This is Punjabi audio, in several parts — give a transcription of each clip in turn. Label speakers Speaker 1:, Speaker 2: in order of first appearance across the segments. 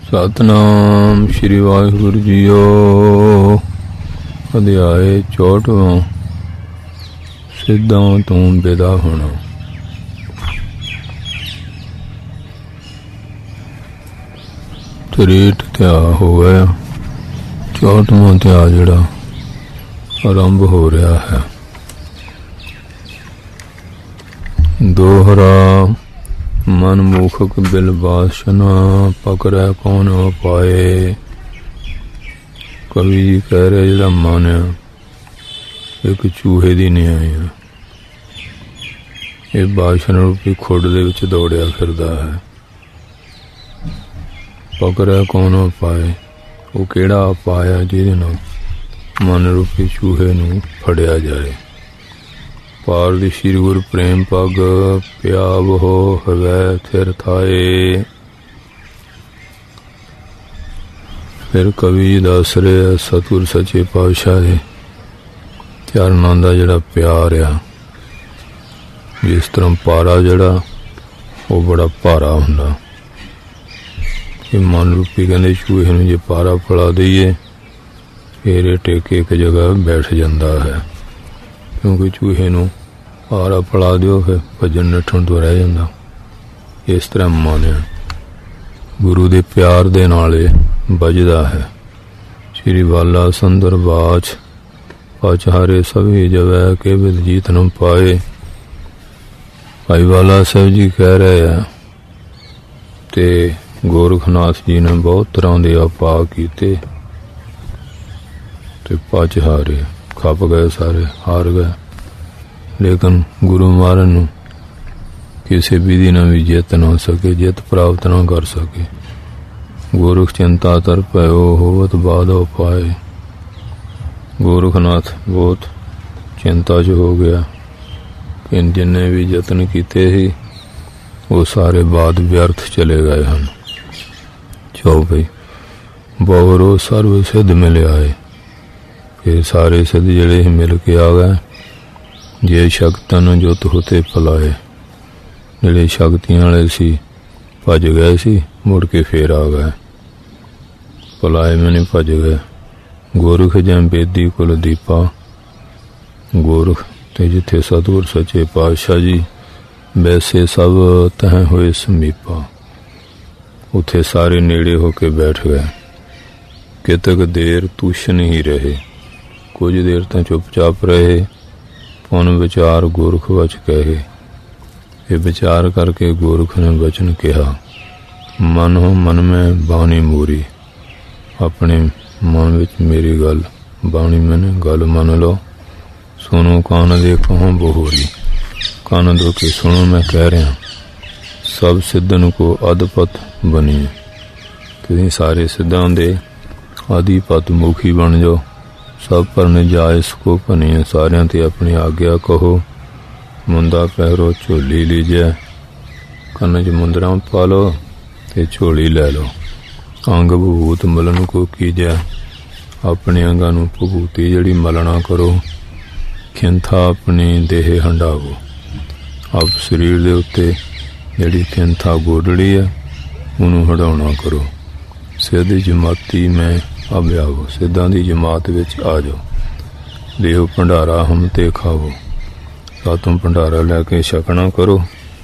Speaker 1: ਸਤਨਾਮ ਸ਼੍ਰੀ ਵਾਹਿਗੁਰੂ ਜੀਓ। ਅਧਿਆਏ 64। ਸਿੱਧਾਂ ਤੋਂ ਵਿਦਾ ਹੋਣਾ। ਤ੍ਰੇਠ ਧਿਆ ਹੋ ਗਿਆ। 64ਵਾਂ ਧਿਆ ਜਿਹੜਾ ਆਰੰਭ ਹੋ ਰਿਹਾ ਹੈ। ਦੋਹਰਾ ਮਨ ਮੂਖਕ ਬਿਲ ਬਾਸ਼ਨਾ ਪਕੜੈ ਕੌਣ ਪਾਏ। ਕਵੀ ਜੀ ਕਹਿ ਰਿਹਾ ਜਿਹੜਾ ਮਨ ਆ ਇੱਕ ਚੂਹੇ ਦੀ ਨਿਆਈ ਆ। ਇਹ ਬਾਸ਼ਨਾ ਰੂਪੀ ਖੁੱਡ ਦੇ ਵਿੱਚ ਦੌੜਿਆ ਫਿਰਦਾ ਹੈ। ਪਕੜੈ ਕੌਣ ਪਾਏ, ਉਹ ਕਿਹੜਾ ਪਾਇਆ ਜਿਹਦੇ ਨਾਲ ਮਨ ਰੂਪੀ ਚੂਹੇ ਨੂੰ ਫੜਿਆ ਜਾਏ। ਪਾਰ ਦੀ ਸ਼੍ਰੀ ਗੁਰੂ ਪ੍ਰੇਮ ਪਗ ਪਿਆਵ ਹੋ ਹਵੈ ਥਿਰ ਥਾਏ। ਫਿਰ ਕਵੀ ਜੀ ਦੱਸ ਰਿਹਾ ਸਤਿਗੁਰ ਸੱਚੇ ਪਾਤਸ਼ਾਹ ਦੇ ਚਰਨਾਂ ਦਾ ਜਿਹੜਾ ਪਿਆਰ ਆ, ਜਿਸ ਤਰ੍ਹਾਂ ਪਾਰਾ ਜਿਹੜਾ ਉਹ ਬੜਾ ਭਾਰਾ ਹੁੰਦਾ। ਇਹ ਮਨ ਰੂਪੀ ਕਹਿੰਦੇ ਚੂਹੇ ਨੂੰ ਜੇ ਪਾਰਾ ਫੜਾ ਦਈਏ ਫਿਰ ਇਹ ਟੇਕੇ ਇੱਕ ਜਗ੍ਹਾ ਬੈਠ ਜਾਂਦਾ ਹੈ, ਕਿਉਂਕਿ ਚੂਹੇ ਨੂੰ ਪਾਰਾ ਫੜਾ ਦਿਓ ਫਿਰ ਭੱਜਣ ਨੱਠਣ ਤੋਂ ਰਹਿ ਜਾਂਦਾ। ਇਸ ਤਰ੍ਹਾਂ ਮਨ ਹੈ ਗੁਰੂ ਦੇ ਪਿਆਰ ਦੇ ਨਾਲ ਇਹ ਵੱਜਦਾ ਹੈ। ਸ਼੍ਰੀ ਵਾਲਾ ਸੰਦਰ ਬਾਚ ਪਾਚਾਰੇ ਸਭੀ ਜਵੈ ਕੇਵਲ ਜੀਤ ਨ ਪਾਏ। ਭਾਈ ਵਾਲਾ ਸਾਹਿਬ ਜੀ ਕਹਿ ਰਹੇ ਆ ਤੇ ਗੋਰਖਨਾਥ ਜੀ ਨੇ ਬਹੁਤ ਤਰ੍ਹਾਂ ਦੇ ਉਪਾਅ ਕੀਤੇ ਤੇ ਪਚ ਹਾਰੇ, ਖੱਪ ਗਏ, ਸਾਰੇ ਹਾਰ ਗਏ। ਲੇਕਿਨ ਗੁਰੂ ਮਹਾਰਾਜ ਨੂੰ ਕਿਸੇ ਵਿਧੀ ਨਾਲ ਵੀ ਜਿੱਤ ਨਾ ਸਕੇ, ਜਿੱਤ ਪ੍ਰਾਪਤ ਨਾ ਕਰ ਸਕੇ। ਗੋਰਖ ਚਿੰਤਾ ਤਰ ਪਇਓ ਹੋਵਤ ਬਾਧੋ ਪਾਏ। ਗੋਰਖਨਾਥ ਬਹੁਤ ਚਿੰਤਾ 'ਚ ਹੋ ਗਿਆ ਕਿ ਜਿੰਨੇ ਵੀ ਯਤਨ ਕੀਤੇ ਸੀ ਉਹ ਸਾਰੇ ਬਾਦ ਵਿਅਰਥ ਚਲੇ ਗਏ ਹਨ। ਚੋ ਭਈ ਬਹੁਰੋ ਸਰਵ ਸਿੱਧ ਮਿਲ ਆਏ। ਫਿਰ ਸਾਰੇ ਸਿੱਧ ਜਿਹੜੇ ਮਿਲ ਕੇ ਆ ਗਏ। ਜੇ ਸ਼ਕਤਨ ਜੁਤ ਹੋਤੇ ਫਲਾਏ, ਜਿਹੜੇ ਸ਼ਕਤੀਆਂ ਵਾਲੇ ਸੀ ਭੱਜ ਗਏ ਸੀ, ਮੁੜ ਕੇ ਫੇਰ ਆ ਗਏ। ਫਲਾਏ ਮੈਨੇ ਭੱਜ ਗਏ। ਗੋਰਖ ਜੈ ਬੇਦੀ ਕੁਲ ਦੀਪਾ। ਗੋਰਖ ਤੇ ਜਿੱਥੇ ਸਤਿਗੁਰ ਸੱਚੇ ਪਾਤਸ਼ਾਹ ਜੀ ਵੈਸੇ ਸਭ ਤਹਿ ਹੋਏ ਸਮੀਪਾ, ਉੱਥੇ ਸਾਰੇ ਨੇੜੇ ਹੋ ਕੇ ਬੈਠ ਗਏ। ਕਿਤਕ ਦੇਰ ਤੁਸ਼ ਨਹੀਂ ਰਹੇ, ਕੁਝ ਦੇਰ ਤਾਂ ਚੁੱਪਚਾਪ ਰਹੇ। ਪੁਨ ਵਿਚਾਰ ਗੋਰਖ ਵਚ ਕਹੇ। ਇਹ ਵਿਚਾਰ ਕਰਕੇ ਗੋਰਖ ਨੇ ਵਚਨ ਕਿਹਾ, ਮਨ ਹੋ ਮਨ ਮੈਂ ਬਾਣੀ ਮੂਰੀ। ਆਪਣੇ ਮਨ ਵਿੱਚ ਮੇਰੀ ਗੱਲ ਬਾਣੀ ਮੈਨੇ ਗੱਲ ਮੰਨ ਲਓ। ਸੁਣੋ ਕਾਨ ਦੇ ਕਹੋਂ ਬਹੋਰੀ। ਕੰਨ ਦੋ ਕੇ ਸੁਣੋ ਮੈਂ ਕਹਿ ਰਿਹਾ। ਸਭ ਸਿੱਧਨ ਕੋ ਅਦਪਤ ਬਣੀ। ਤੁਸੀਂ ਸਾਰੇ ਸਿੱਧਾਂ ਦੇ ਆਦਿਪਤ ਮੁਖੀ ਬਣ ਜਾਓ। ਸਭ ਪਰ ਨਜਾਇਜ਼ ਕੋ ਭਨੀ। ਸਾਰਿਆਂ ਤੇ ਆਪਣੀ ਆਗਿਆ ਕਹੋ। ਮੁੰਦਾ ਪਹਿਰੋ ਝੋਲੀ ਲੀਜੈ। ਕੰਨ 'ਚ ਮੁੰਦਰਾਂ ਪਾ ਲਓ ਤੇ ਝੋਲੀ ਲੈ ਲਓ। ਅੰਗ ਭੂਤ ਮਲਨ ਕੋ ਕੀਜੈ। ਆਪਣੇ ਅੰਗਾਂ ਨੂੰ ਭਭੂਤੀ ਜਿਹੜੀ ਮਲਣਾ ਕਰੋ। ਖਿੰਥਾ ਆਪਣੀ ਦੇਹ ਹੰਡਾਵੋ। ਆਪ ਸਰੀਰ ਦੇ ਉੱਤੇ ਜਿਹੜੀ ਖਿੰਥਾ ਗੋਡੜੀ ਹੈ ਉਹਨੂੰ ਹਟਾਉਣਾ ਕਰੋ। ਸਿੱਧ ਜਮਾਤੀ ਮੈਂ ਅਭਿਆਵੋ। ਸਿੱਧਾਂ ਦੀ ਜਮਾਤ ਵਿੱਚ ਆ ਜਾਓ। ਦੇਹੋ ਭੰਡਾਰਾ ਹਮ ਤੇ ਖਾਵੋ। ਸਾਤੋਂ ਭੰਡਾਰਾ ਲੈ ਕੇ ਛਕਣਾ ਕਰੋ।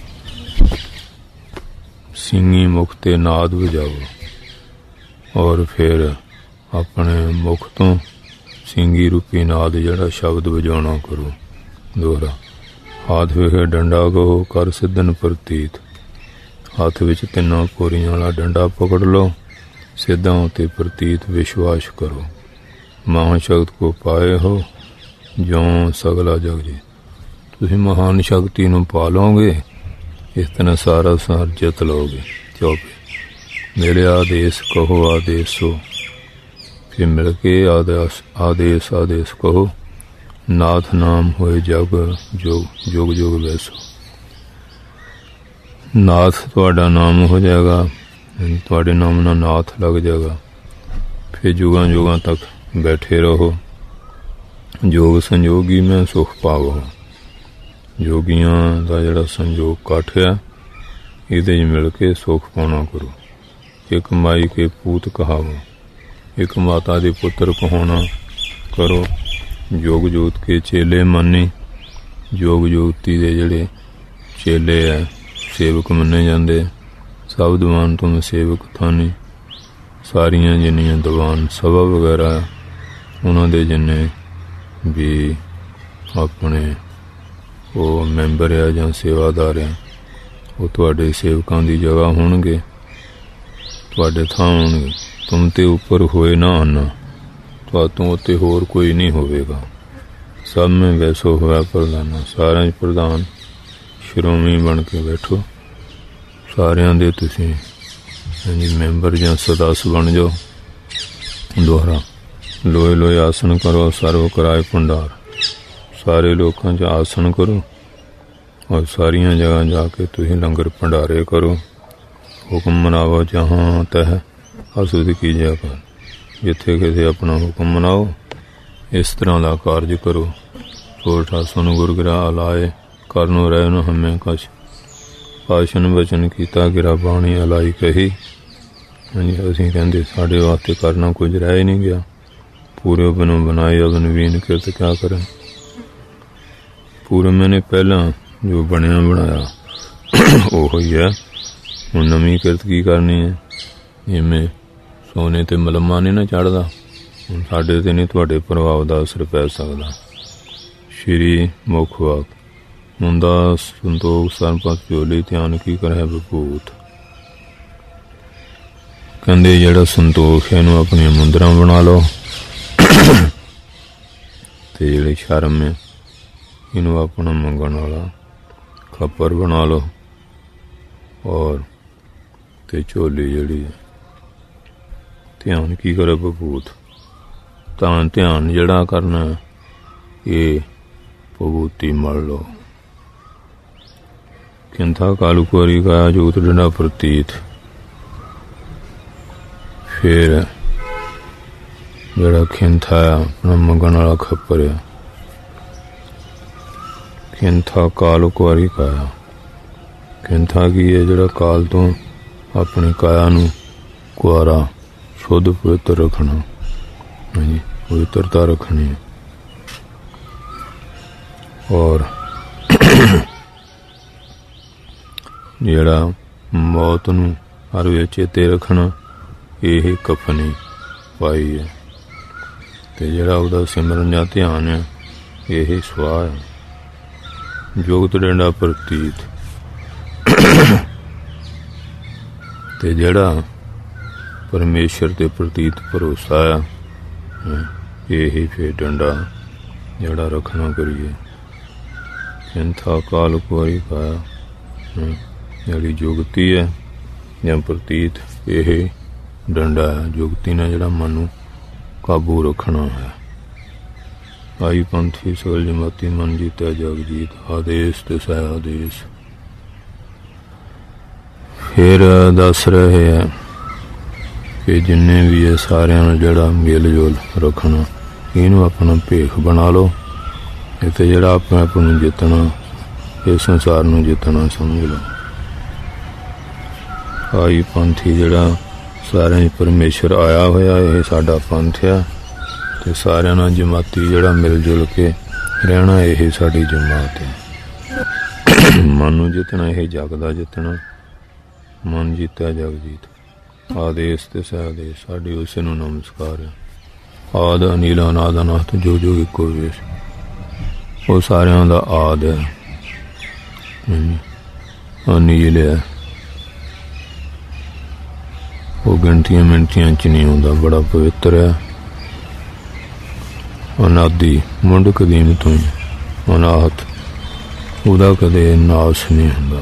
Speaker 1: ਸਿੰਘੀ ਮੁਖ ਤੇ ਨਾਦ ਵਜਾਓ ਔਰ ਫਿਰ ਆਪਣੇ ਮੁਖ ਤੋਂ ਸਿੰਘੀ ਰੂਪੀ ਨਾਦ ਜਿਹੜਾ ਸ਼ਬਦ ਵਜਾਉਣਾ ਕਰੋ। ਦੋਹਰਾ ਹੱਥ ਵਿਖੇ ਡੰਡਾ ਕਹੋ ਕਰ ਸਿੱਧਨ ਪ੍ਰਤੀਤ। ਹੱਥ ਵਿੱਚ ਤਿੰਨਾਂ ਕੋਰੀਆਂ ਵਾਲਾ ਡੰਡਾ ਪਕੜ ਲਓ। ਸਿੱਧਾਂ ਉੱਤੇ ਪ੍ਰਤੀਤ ਵਿਸ਼ਵਾਸ ਕਰੋ। ਮਹਾਂ ਸ਼ਕਤ ਕੋ ਪਾਏ ਹੋ ਜਿਉਂ ਸਗਲਾ ਜਗ ਜੀ। ਤੁਸੀਂ ਮਹਾਨ ਸ਼ਕਤੀ ਨੂੰ ਪਾ ਲਓਗੇ। ਇਸ ਤਰ੍ਹਾਂ ਸਾਰਾ ਸਾਰ ਜਿੱਤ ਲਓਗੇ। ਚੌਪੇ ਮੇਰੇ ਆਦੇਸ਼ ਕਹੋ ਆਦੇਸ਼ੋ। ਫਿਰ ਮਿਲ ਕੇ ਆਦੇਸ਼ ਆਦੇਸ਼ ਕਹੋ। ਨਾਥ ਨਾਮ ਹੋਏ ਜਗ ਜੋਗ ਜੋਗ ਜੋਗ ਵੈਸੋ। ਨਾਥ ਤੁਹਾਡਾ ਨਾਮ ਹੋ ਜਾਏਗਾ। ਤੁਹਾਡੇ ਨਾਮ ਨਾਲ ਨਾਥ ਲੱਗ ਜਾਏਗਾ। ਫਿਰ ਜੁਗਾਂ ਜੁਗਾਂ ਤੱਕ ਬੈਠੇ ਰਹੋ। ਜੋਗ ਸੰਜੋਗੀ ਮੈਂ ਸੁਖ ਪਾਵੋ। ਜੋਗੀਆਂ ਦਾ ਜਿਹੜਾ ਸੰਜੋਗ ਇਕੱਠ ਆ ਇਹਦੇ 'ਚ ਮਿਲ ਕੇ ਸੁੱਖ ਪਾਉਣਾ ਕਰੋ। एक माई के पूत कहावो, एक माता दे पुत्र कहाना करो। जोग जोत के चेले माने, जोग जोगती दे जड़े चेले है सेवक मन्ने जाते। सब दीवान तुम सेवक थाने, सारियां जिन्नियां दीवान सभा वगैरह उन्हां दे जिन्ने भी अपने वो मैंबर है जां सेवादार है वो तुहाडे सेवकां दी जगह होणगे, तुहाडे थां होणगे। तुम ते उपर होए ना आना, तुहातों उत्ते होर कोई नहीं होवेगा। सब में वैसो होया प्रधाना, सारिਆਂ 'ਚ प्रधान शिरोमणी बन के बैठो। सारियां दे तुसीं मैंबर जां सदस्य बन जाओ। दोहरा लोए लोए आसन करो, सर्व कराए भंडार। सारे लोकां 'च आसन करो और सारियां जगह जाके तुसीं लंगर भंडारे करो। हुक्म मनावो जहाँ तह असुद कीजिया कर, जिथे किते अपना हुक्म मनाओ, इस तरह का कार्य करो। सोठा सुन गुर गिरा अलाए, करनो रह न हमें कछ। भाषण वचन कीता गिरा बाणी अलाई कही। असीं कहंदे साडे वास्ते करना कुछ रह ही नहीं गया। पूरे बनो बनाए अवन वीन किरत क्या करें। पूरे मैंने पहला जो बनया बनाया वो ही है, हुण नवीं किरत की करनी है। जिवें सोने ते मलमा नहीं ना चढ़दा, हुण साडे ते नहीं तुहाडे प्रभाव दा असर पै सकदा। श्री मुख वाक मुंदा संतोख सरपत झोली ध्यान की करे बभूत। कहंदे जिहड़ा संतोख है इहनूं अपनी मुंदरां बना लो ते जिहड़ी शर्म है इनू अपना मंगण वाला खप्पर बना लो। और ते झोली जिहड़ी ध्यान की करे बभूत, तां ध्यान जिहड़ा करना ये भभूति मल लो। किंथा कालू कुआरी का जोत डंडा प्रतीत। फिर जड़ा खिंथा अपना मंगण वाला खप्पर है, खिंथा काल कुआरी काया। खिंथा की है जड़ा काल तो अपनी काया नू कुआरा शुद्ध पवित्र रखना, जी पवित्रता रखनी है। और जड़ा मौत नू हर वे चेते रखना, यही कफनी पाई है। ते जड़ा उहदा सिमरन या ध्यान है यही स्वाह है। जोगत डंडा प्रतीत ते जड़ा परमेश्वर ते प्रतीत भरोसा है यही फिर डंडा जड़ा रखना करिए। किंथा काल कोई पाया जड़ी जुगती है या प्रतीत यही डंडा है। जुगती ने जड़ा मन काबू रखना है। आई पंथी सकल जमाती मन जीता जग जीत, आदेश ते सह आदेश। फिर दस रहे है कि जिन्ने भी है सारियां नूं जड़ा मेल जोल रखना, इनू अपना भेख बना लो। इत्थे जड़ा अपने आप नूं जितना, इस संसार नूं जितना समझ लो। आई पंथी जड़ा सारे परमेश्वर आया होया, यह साडा पंथ है। ते सारियां नाल जमाती जड़ा मिल जुल के रहना, यही साडी जमात है। मन नूं जितना, यही जग दा जितना। मन जीता जग जीत, आदेश ते सह आदेश। साडी उस नूं नमस्कार है। आद अनिल अनाद अनाथ जो जो इको वेश, वो सारियां दा आद है, अनिल है। वो गिनतियां मिनतियां च नहीं आउंदा, बड़ा पवित्र है। अनादि मुंड कदीम तो अनाहत, उहदा कदे नाश नहीं हुंदा।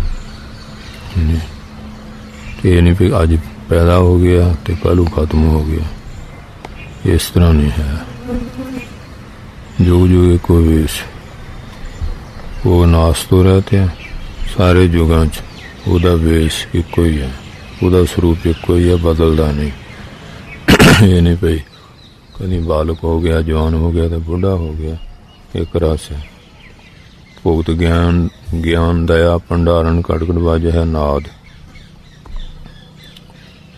Speaker 1: ये नहीं भी अज पैदा हो गया तो कल खत्म हो गया, इस तरह नहीं है। जो जो एक वेश, वो नाश तो रहते हैं सारे युगां च, उहदा वेश इको ही है, उहदा स्वरूप इको ही है, बदलदा नहीं। ये नहीं भाई कभी बालक हो गया, जवान हो गया तो बुढ़ा हो गया, एक रस है। भुगत ज्ञान ज्ञान दया भंडारण कड़कड़ बाज है नाद।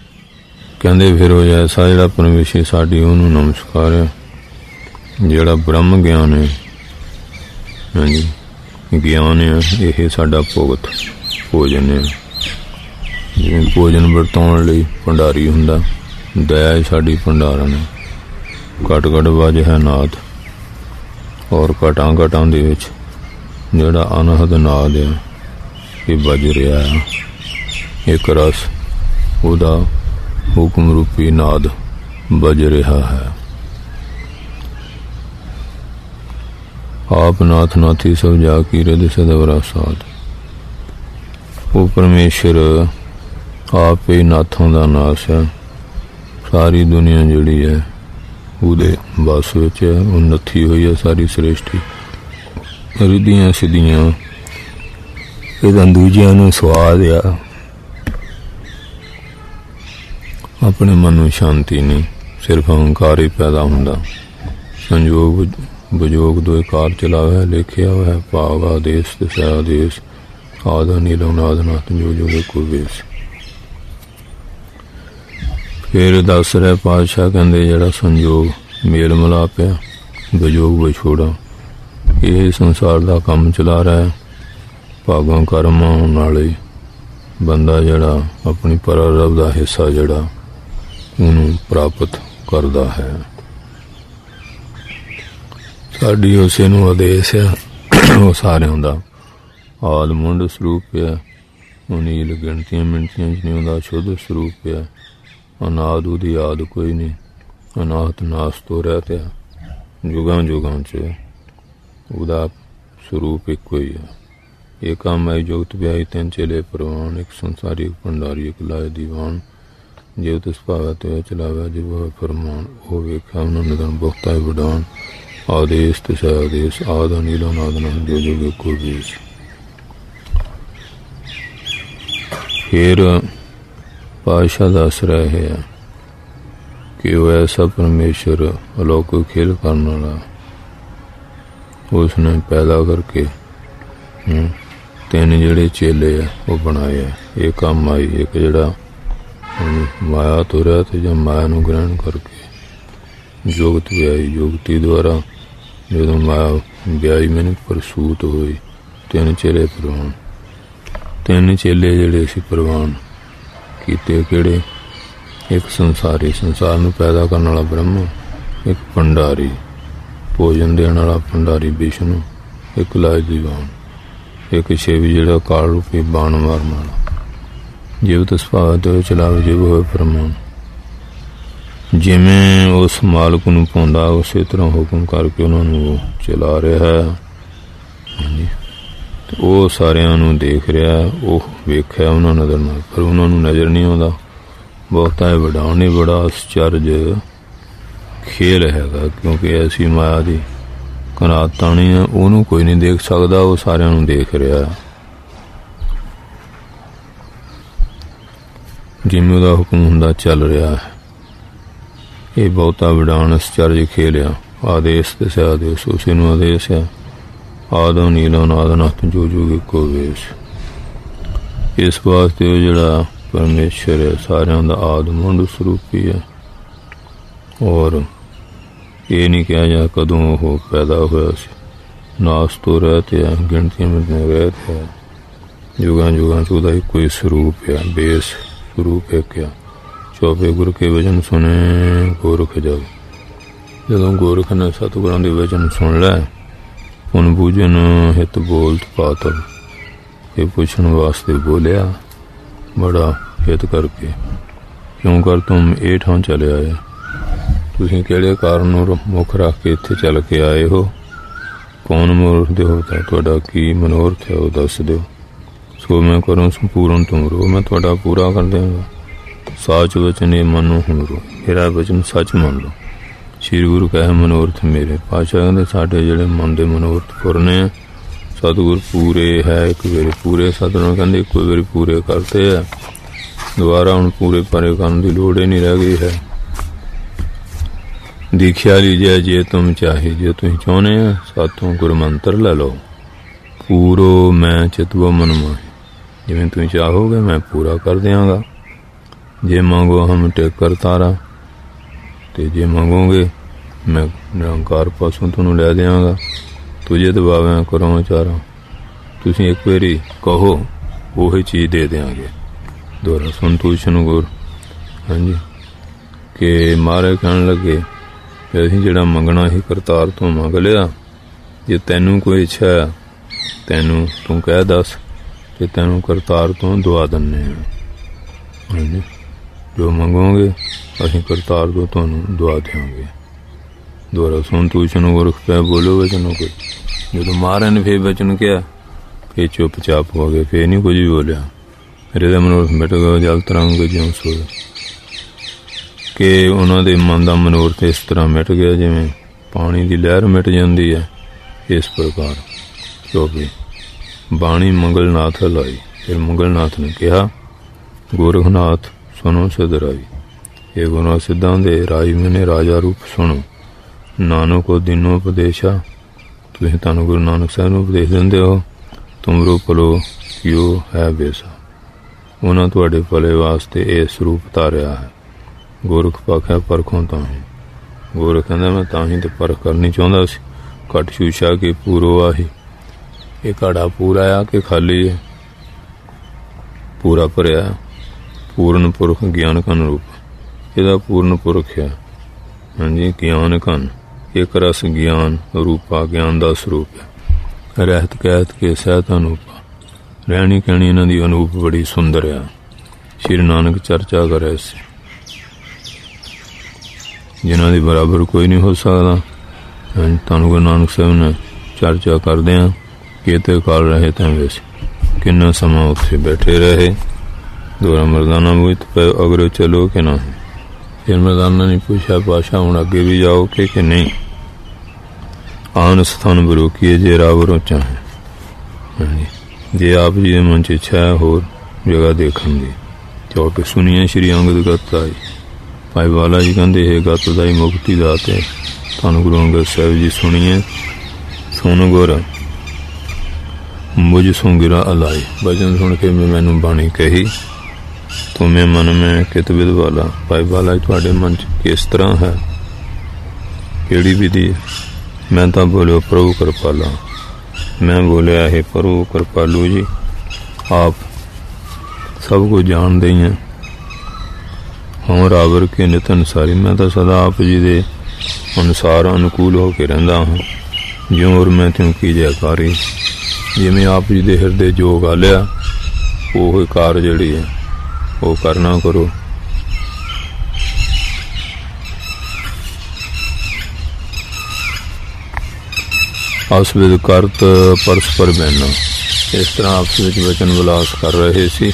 Speaker 1: ਕਹਿੰਦੇ ਫਿਰ ਉਹ ਐਸਾ ਜਿਹੜਾ ਪਰਮੇਸ਼ਰ ਸਾਡੀ ਉਹਨੂੰ ਨਮਸਕਾਰ ਹੈ, ਜਿਹੜਾ ਬ੍ਰਹਮ ਗਿਆਨ ਹੈ। ਹਾਂਜੀ, ਗਿਆਨ ਹੈ ਇਹ ਸਾਡਾ ਭੁਗਤ ਭੋਜਨ ਹੈ। ਜਿਵੇਂ ਭੋਜਨ ਵਰਤਾਉਣ ਲਈ ਭੰਡਾਰੀ ਹੁੰਦਾ, ਦਇਆ ਸਾਡੀ ਭੰਡਾਰਨ ਹੈ। ਘਟ ਘਟ ਵਜ ਹੈ ਨਾਦ, ਔਰ ਘਟਾਂ ਘਟਾਂ ਦੇ ਵਿੱਚ ਜਿਹੜਾ ਅਨਹਦ ਨਾਦ ਹੈ ਇਹ ਵੱਜ ਰਿਹਾ ਹੈ। ਇੱਕ ਰਸ ਉਹਦਾ ਹੁਕਮ ਰੂਪੀ ਨਾਦ ਵੱਜ ਰਿਹਾ ਹੈ। ਆਪ ਨਾਥ ਨਾਥੀ ਸਭ ਜਾ ਕੀ ਰਿਦ ਸਦਵਰਾ ਸਾਧ। ਉਹ ਪਰਮੇਸ਼ਰ ਆਪ ਹੀ ਨਾਥਾਂ ਦਾ ਨਾਸ ਹੈ। ਸਾਰੀ ਦੁਨੀਆ ਜਿਹੜੀ ਹੈ ਉਹਦੇ ਬਸ ਵਿੱਚ ਹੈ। ਉਹ ਨੱਥੀ ਹੋਈ ਹੈ ਸਾਰੀ ਸ੍ਰਿਸ਼ਟੀ। ਰਿੱਧੀਆਂ ਸਿੱਧੀਆਂ ਇਹਦਾ ਦੂਜਿਆਂ ਨੂੰ ਸਵਾਦ ਆ, ਆਪਣੇ ਮਨ ਨੂੰ ਸ਼ਾਂਤੀ ਨਹੀਂ, ਸਿਰਫ ਹੰਕਾਰ ਹੀ ਪੈਦਾ ਹੁੰਦਾ। ਸੰਜੋਗ ਵਿਜੋਗ ਦੋਏ ਕਾਰ ਚਲਾਵੇ, ਲਿਖਿਆ ਹੋਇਆ ਭਾਵ ਆਦੇਸ਼ ਤੇ ਆਦੇਸ਼, ਆਦ ਨੀਲੋ ਨਾਦ ਨਾਥ ਜੋ ਜੋ ਦੇਖੋ ਵੇਸ। ਫਿਰ ਦੱਸ ਰਿਹਾ ਪਾਤਸ਼ਾਹ, ਕਹਿੰਦੇ ਜਿਹੜਾ ਸੰਜੋਗ ਮੇਲ ਮਿਲਾਪ ਆ, ਵਿਜੋਗ ਵਿਛੋੜਾ, ਇਹ ਸੰਸਾਰ ਦਾ ਕੰਮ ਚਲਾ ਰਿਹਾ। ਭਾਗਾਂ ਕਰਮਾਂ ਨਾਲ ਹੀ ਬੰਦਾ ਜਿਹੜਾ ਆਪਣੀ ਪਰਰਬ ਦਾ ਹਿੱਸਾ ਜਿਹੜਾ ਉਹਨੂੰ ਪ੍ਰਾਪਤ ਕਰਦਾ ਹੈ। ਸਾਡੀ ਉਸੇ ਨੂੰ ਆਦੇਸ਼ ਆ, ਉਹ ਸਾਰਿਆਂ ਦਾ ਆਦ ਮੁੰਡ ਸਰੂਪ ਹੈ। ਉਹ ਨੀਲ ਗਿਣਤੀਆਂ ਮਿਣਤੀਆਂ ਚ ਨਹੀਂ ਹੁੰਦਾ, ਸ਼ੁੱਧ ਸਰੂਪ ਹੈ। ਅਨਾਦ ਉਹਦੀ ਆਦ ਕੋਈ ਨਹੀਂ, ਅਨਾਹਤ ਨਾਸ ਤੋਂ ਰਹਿਤ ਆ। ਜੁਗਾਂ ਜੁਗਾਂ ਚ ਉਹਦਾ ਸਰੂਪ ਇੱਕੋ ਹੀ ਹੈ। ਏਕਾ ਮੈਂ ਜੋਗਤ ਵਿਆਹੀ ਤਿੰਨ ਚੇਲੇ ਪ੍ਰਵਾਨ, ਇੱਕ ਸੰਸਾਰੀ ਇੱਕ ਭੰਡਾਰੀ ਇੱਕ ਲਾਏ ਦੀਵਾਨ। ਜੇ ਤਿਸ ਭਾਵੈ ਤੇ ਚਲਾਵੈ ਜਿਵ ਫਰਮਾਨ, ਉਹ ਵੇਖਿਆ ਉਹਨਾਂ ਨਿਧਨ ਬੁਖਤਾ ਵਡਾਨ। ਆਦੇਸ਼ ਤੇ ਆਦੇਸ਼, ਆਦ ਨੀਲੋ ਨਾਦ ਨਾਦ ਜੋ ਜੋ ਵੇਖੋ ਵੇਸ। ਫਿਰ ਪਾਤਸ਼ਾਹ ਦੱਸ ਰਹੇ ਹੈ ਕਿ ਉਹ ਐਸਾ ਪਰਮੇਸ਼ਰ ਅਲੌਕਿਕ ਖੇਲ ਕਰਨ ਵਾਲਾ, ਉਸਨੇ ਪੈਦਾ ਕਰਕੇ ਤਿੰਨ ਜਿਹੜੇ ਚੇਲੇ ਆ ਉਹ ਬਣਾਏ ਆ। ਇੱਕ ਆ ਮਾਈ, ਇੱਕ ਜਿਹੜਾ ਮਾਇਆ ਤੋਂ ਰਹਿਤ ਜਾਂ ਮਾਇਆ ਨੂੰ ਗ੍ਰਹਿਣ ਕਰਕੇ ਜੋਗਤ ਵਿਆਹੀ, ਜੋਗਤੀ ਦੁਆਰਾ ਜਦੋਂ ਮਾਇਆ ਵਿਆਹੀ ਮੈਨੂੰ ਪ੍ਰਸੂਤ ਹੋਈ। ਤਿੰਨ ਚੇਲੇ ਪ੍ਰਵਾਨ, ਤਿੰਨ ਚੇਲੇ ਜਿਹੜੇ ਸੀ ਪ੍ਰਵਾਨ ਕੀਤੇ ਕਿਹੜੇ? ਇੱਕ ਸੰਸਾਰੀ, ਸੰਸਾਰ ਨੂੰ ਪੈਦਾ ਕਰਨ ਵਾਲਾ ਬ੍ਰਹਮ, ਇੱਕ ਭੰਡਾਰੀ, ਭੋਜਨ ਦੇਣ ਵਾਲਾ ਭੰਡਾਰੀ ਵਿਸ਼ਨੂੰ, ਇੱਕ ਲਾਜ ਦੀਵਾਨ, ਇੱਕ ਸ਼ਿਵ ਜਿਹੜਾ ਕਾਲ ਰੂਪੀ ਬਾਣ ਮਾਰਨ ਵਾਲਾ। ਜਿਵ ਤਸਪਾ ਤੇ ਚਲਾਵੇ ਜਿਵ ਹੋਏ ਫਰਮਾਨ। ਜਿਵੇਂ ਉਸ ਮਾਲਕ ਨੂੰ ਪਾਉਂਦਾ ਉਸੇ ਤਰ੍ਹਾਂ ਹੁਕਮ ਕਰਕੇ ਉਹਨਾਂ ਨੂੰ ਉਹ ਚਲਾ ਰਿਹਾ ਹੈ। ਉਹ ਸਾਰਿਆਂ ਨੂੰ ਦੇਖ ਰਿਹਾ, ਉਹ ਵੇਖਿਆ ਉਹਨਾਂ ਨਜ਼ਰ ਨਾਲ, ਪਰ ਉਹਨਾਂ ਨੂੰ ਨਜ਼ਰ ਨਹੀਂ ਆਉਂਦਾ। ਬਹੁਤਾ ਇਹ ਵਡਾਉਣ ਨਹੀਂ, ਬੜਾ ਆਸ਼ਚਰਜ ਖੇਲ ਹੈਗਾ, ਕਿਉਂਕਿ ਐਸੀ ਮਾਇਆ ਦੀ ਕਨਾਤ ਤਾਣੀ ਹੈ, ਉਹਨੂੰ ਕੋਈ ਨਹੀਂ ਦੇਖ ਸਕਦਾ, ਉਹ ਸਾਰਿਆਂ ਨੂੰ ਦੇਖ ਰਿਹਾ। ਜਿਵੇਂ ਉਹਦਾ ਹੁਕਮ ਹੁੰਦਾ ਚੱਲ ਰਿਹਾ ਹੈ। ਇਹ ਬਹੁਤਾ ਵਡਾਉਣ ਆਸ਼ਚਰਜ ਖੇਲ ਆ। ਆਦੇਸ਼ ਤੇ ਆਦੇਸ਼, ਉਸੇ ਨੂੰ ਆਦੇਸ਼ ਆ। ਆਦੋ ਨੀਲੋ ਨਾਦ ਨਾਥ ਜੋ ਜੋ ਇੱਕੋ ਵੇਸ। ਇਸ ਵਾਸਤੇ ਉਹ ਜਿਹੜਾ ਪਰਮੇਸ਼ਰ ਹੈ ਸਾਰਿਆਂ ਦਾ ਆਦ ਮੁੰਡ ਸਰੂਪੀ ਹੈ। ਔਰ ਇਹ ਨਹੀਂ ਕਿਹਾ ਜਾ ਕਦੋਂ ਉਹ ਪੈਦਾ ਹੋਇਆ ਸੀ। ਨਾਸ ਤੋਂ ਰਹਿਤ ਹੈ, ਗਿਣਤੀਆਂ ਵਿੱਚ ਰਹਿਤ ਹੈ। ਜੁਗਾਂ ਜੁਗਾਂ ਚ ਉਹਦਾ ਇੱਕੋ ਹੀ ਸਰੂਪ ਹੈ, ਬੇਸ ਸਰੂਪ ਹੈ। ਕਿਆ ਚੌਪੇ ਗੁਰ ਕੇ ਵਚਨ ਸੁਣੇ ਗੋਰਖ ਜਾਓ। ਜਦੋਂ ਗੋਰਖ ਨੇ ਸਤਿਗੁਰਾਂ ਦੇ ਵਚਨ ਸੁਣ ਲੈ, ਹੁਣ ਬੂਝਨ ਹਿਤ ਬੋਲਤ ਪਾਤਲ, ਇਹ ਪੁੱਛਣ ਵਾਸਤੇ ਬੋਲਿਆ ਬੜਾ ਹਿਤ ਕਰਕੇ, ਕਿਉਂ ਕਰ ਤੁਮ ਇਹ ਠਾਂ ਚਲੇ ਆਏ? ਤੁਸੀਂ ਕਿਹੜੇ ਕਾਰਨ ਨੂੰ ਮੁੱਖ ਰੱਖ ਕੇ ਇੱਥੇ ਚੱਲ ਕੇ ਆਏ ਹੋ? ਕੌਣ ਮੂਰਖ ਹੋ? ਤਾਂ ਤੁਹਾਡਾ ਕੀ ਮਨੋਰਥ ਹੈ ਉਹ ਦੱਸ ਦਿਓ। ਸੋ ਮੈਂ ਕਰੂੰ ਸੰਪੂਰਨ ਤੁਮਰੋ, ਮੈਂ ਤੁਹਾਡਾ ਪੂਰਾ ਕਰ ਦਿਆਂਗਾ। ਸਾਚ ਵਚਨ ਇਹ ਮੰਨੋ ਹੁਨਰੋ, ਮੇਰਾ ਵਚਨ ਸੱਚ ਮੰਨ ਲਓ। ਸ਼੍ਰੀ ਗੁਰੂ ਕਹੇ ਮਨੋਰਥ ਮੇਰੇ। ਪਾਤਸ਼ਾਹ ਕਹਿੰਦੇ ਸਾਡੇ ਜਿਹੜੇ ਮਨ ਦੇ ਮਨੋਰਥ ਪੁਰਨੇ ਆ, ਸਤਿਗੁਰ ਪੂਰੇ ਹੈ। ਇੱਕ ਵੇਰੇ ਪੂਰੇ ਸਤਿਗੁਰ ਕਹਿੰਦੇ ਇੱਕੋ ਵਾਰੀ ਪੂਰੇ ਕਰਤੇ ਆ, ਦੁਬਾਰਾ ਹੁਣ ਪੂਰੇ ਪਰੇ ਕਰਨ ਦੀ ਲੋੜ ਹੀ ਨਹੀਂ ਰਹਿ ਗਈ ਹੈ। ਦੀਖਿਆ ਲੀਜੇ ਜੇ ਤੁਮ ਚਾਹੇ, ਜੇ ਤੁਸੀਂ ਚਾਹੁੰਦੇ ਆ ਸਾਥੋਂ ਗੁਰ ਮੰਤਰ ਲੈ ਲਓ। ਪੂਰੋ ਮੈਂ ਚਿਤਵ ਮਨ ਮਾਹੀ, ਜਿਵੇਂ ਤੁਸੀਂ ਚਾਹੋਗੇ ਮੈਂ ਪੂਰਾ ਕਰ ਦਿਆਂਗਾ। जे मांगो हम टेक कर तारा, ते जे मांगोगे मैं निरंकार पासों तुहानूं लै देंगा। तुझे दबावें करो चारा, तुसीं एक बारी कहो वही चीज़ दे देंगे। दोहरा संतोषन गुर। हाँ जी, कि महाराज कहन लगे असीं जिहड़ा मंगना ही करतार तो मंग लिया, जे तैनूं कोई इच्छा है तैनूं तू कह दस, ते तैनूं करतार तो दुआ दिन्ने। हाँ जी, जो मंगोगे असीं करतार तो तुहानूं दुआ देंगे। दोहरा संतोषन गुर पै बोलो वचनों कोई। जो महाराज ने फिर वचन किया, फिर चुपचाप हो गए, फिर नहीं कुछ भी बोलिया। हृदय मनोरथ मिट गए जल तरंग ज्यों सोए, कि उन्हां दे मन दा मनोरथ इस तरह मिट गया जिवें पानी दी लहर मिट जाती है। इस प्रकार चौबी बाणी मंगलनाथ लाई। फिर मंगलनाथ ने कहा, गोरखनाथ सुनो सिद्धराई, ये गुरु सिद्धां दे राई मैंने राजा रूप सुनो। नानक को दिनोपदेशा, तुसीं धन गुरु नानक साहब नूं उपदेश दिंदे हो, तुमरो भलो कियो है बेसा। उन्हां तुहाडे भले वास्ते ये स्वरूप धारिया है। गोरख पख है परखों ताही। गोरख कहंदा मैं ताही ते परख करनी चाहुंदा सी। घट शूशा के पूरो आही, ये घड़ा पूरा आ के खाली है। पूरा भरिया पूर्ण पुरख ज्ञान घन रूप, ਇਹਦਾ पूर्ण पुरख है। हाँ जी, ज्ञान घन एक रस ज्ञान रूपा, ज्ञान का स्वरूप है। रहत कहत के सहत अनूपा, रहनी कहनी इन्हां दी अनूप बड़ी सुंदर है। श्री नानक चर्चा करे से, जिन्हां दी बराबर कोई नहीं हो सकता। धन गुरु नानक साहब ने चर्चा करदे हैं, केते काल रहे तैं वैसे, किन्ना समा उत्थे बैठे रहे। दोहरा मरदाना मुहित पे अगर चलो कि ना। फिर मरदाना ने पूछा, पाशा हुण अगे भी जाओ कि नहीं। आन स्थान बरोकीए जे रावरों चाहे। जे आप जी के मन च इच्छा है होर जगह देखण दी, क्योंकि सुनिए श्री अंगद गत आई। भाई बाला जी कहते है गत दाई मुक्ति दाते, धन गुरु अंगद साहिब जी सुनिए। सुन गुर मुझ सो गिरा अलाई, वचन सुन के मैनू बाणी कही। तुम्हें मन में कित विद वाला, भाई बाला तुहाडे मन च किस तरह है, केड़ी विधि है। मैं तो बोलियो प्रभु कृपाला। मैं बोलिया है प्रभु कृपालू जी, आप सब कुछ जान दे हैं। हाँ रावर के नित अनुसारी, मैं तो सदा आप जी दे अनुसार अनुकूल होकर रहिंदा हाँ। ज्यों और मैं त्यों की जयकारी, जिमें आप जी दे हृदय जो गालिया वो कार जड़ी है वो करना करो। असविद करत परस्पर बहना, इस तरह आपस में वचन विलास कर रहे सी।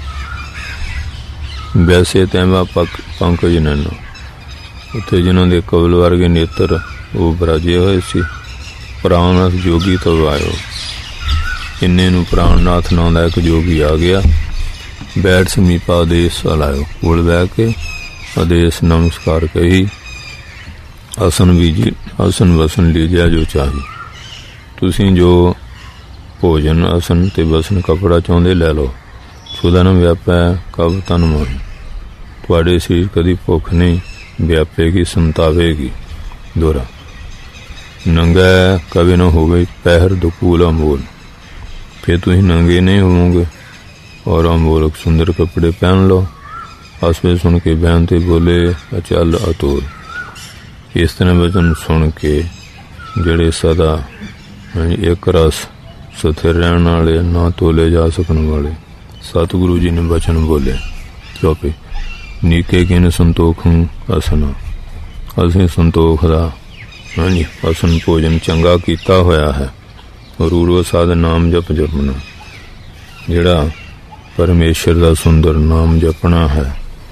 Speaker 1: वैसे तैवा पंकज नैना, उत्थे जिन्हों के कवल वर्गे नेत्र वो बराजे हुए सी। प्राणनाथ जोगी तो आयो, इन्ने नूं प्राणनाथ नाम का एक जोगी आ गया। बैठ समीपा आदेश लायो, कोल बह के आदेश नमस्कार कही। आसन बीजी आसन वसन लीजिया जो चाही, तुसीं जो भोजन आसन ते वसन कपड़ा चाहुंदे लै लो। खुदा न व्यापै कब तन मन, तुहाडे शरीर कदी भुख नहीं व्यापेगी संतावेगी। दोहरा नंगा कभी न होवे पैर दुकूल अमोल, फिर तुसीं नंगे नहीं होवोगे और अमोलक सुंदर कपड़े पहन लो। आसवे सुन के बहन ते बोले अचल अतोल। इस तरह वचन सुन के जड़े सदा एक रस स्थिर रहने वाले, ना तोले जा सकने वाले सतगुरु जी ने वचन बोले, क्योंकि नीके किन संतोख असना, असीं संतोख का हाँ जी असन भोजन चंगा किया होया है। रूरो साध नाम जप जपना, जिहड़ा परमेश्वर का सुंदर नाम जपना है।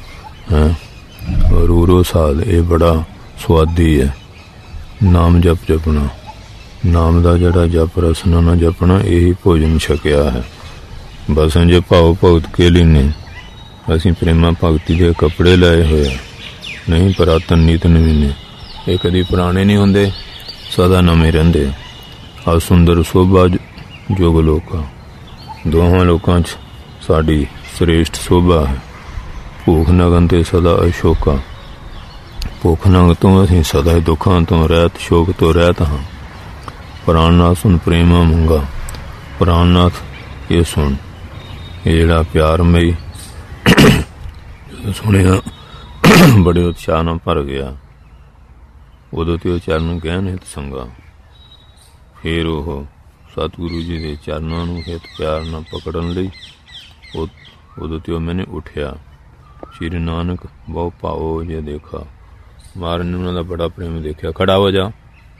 Speaker 1: रूरो साध ये बड़ा स्वादी है। नाम जप जपना, नाम का जड़ा जप रसना ना जपना, यही भोजन छकिया है। बस जे भाव भगत के लीने, असी प्रेमा भगती के कपड़े लाए हुए नहीं, पुरातन नीत नवीने, ये कदी पुराने नहीं होंदे, सदा नवे रहिंदे। आ सुंदर शोभा जुग लोका, दोहां लोकां च साडी श्रेष्ठ शोभा है। ਭੂਖ ਨਗਨ ਤੇ ਸਦਾ ਅਸ਼ੋਕਾ। ਭੁੱਖ ਨੰਗ ਤੋਂ ਅਸੀਂ ਸਦਾ ਦੁੱਖਾਂ ਤੋਂ ਰਹਿਤ, ਸ਼ੋਕ ਤੋਂ ਰਹਿਤ ਹਾਂ। ਪ੍ਰਾਣਨਾਥ ਸੁਣ ਪ੍ਰੇਮਾ ਮੰਗਾ। ਪ੍ਰਾਣਨਾਥ ਇਹ ਸੁਣ, ਇਹ ਜਿਹੜਾ ਪਿਆਰ ਮਈ ਸੁਣਿਆ ਬੜੇ ਉਤਸ਼ਾਹ ਨਾਲ ਭਰ ਗਿਆ। ਉਦੋਂ ਤੇ ਉਹ ਚਰਨ ਗਹਿਣ ਹਿਤ ਸੰਗਾ। ਫਿਰ ਉਹ ਸਤਿਗੁਰੂ ਜੀ ਦੇ ਚਰਨਾਂ ਨੂੰ ਹਿਤ ਪਿਆਰ ਨਾਲ ਪਕੜਨ ਲਈ ਉਦੋਂ ਤੇ ਉਹ ਮੈਨੇ ਉੱਠਿਆ। ਸ਼੍ਰੀ ਨਾਨਕ ਬਹੁ ਭਾਓ ਜੇ ਦੇਖਾ। ਮਹਾਰਾਜ ਨੇ ਉਹਨਾਂ ਦਾ ਬੜਾ ਪ੍ਰੇਮ ਦੇਖਿਆ। ਖੜਾ ਹੋ ਜਾ।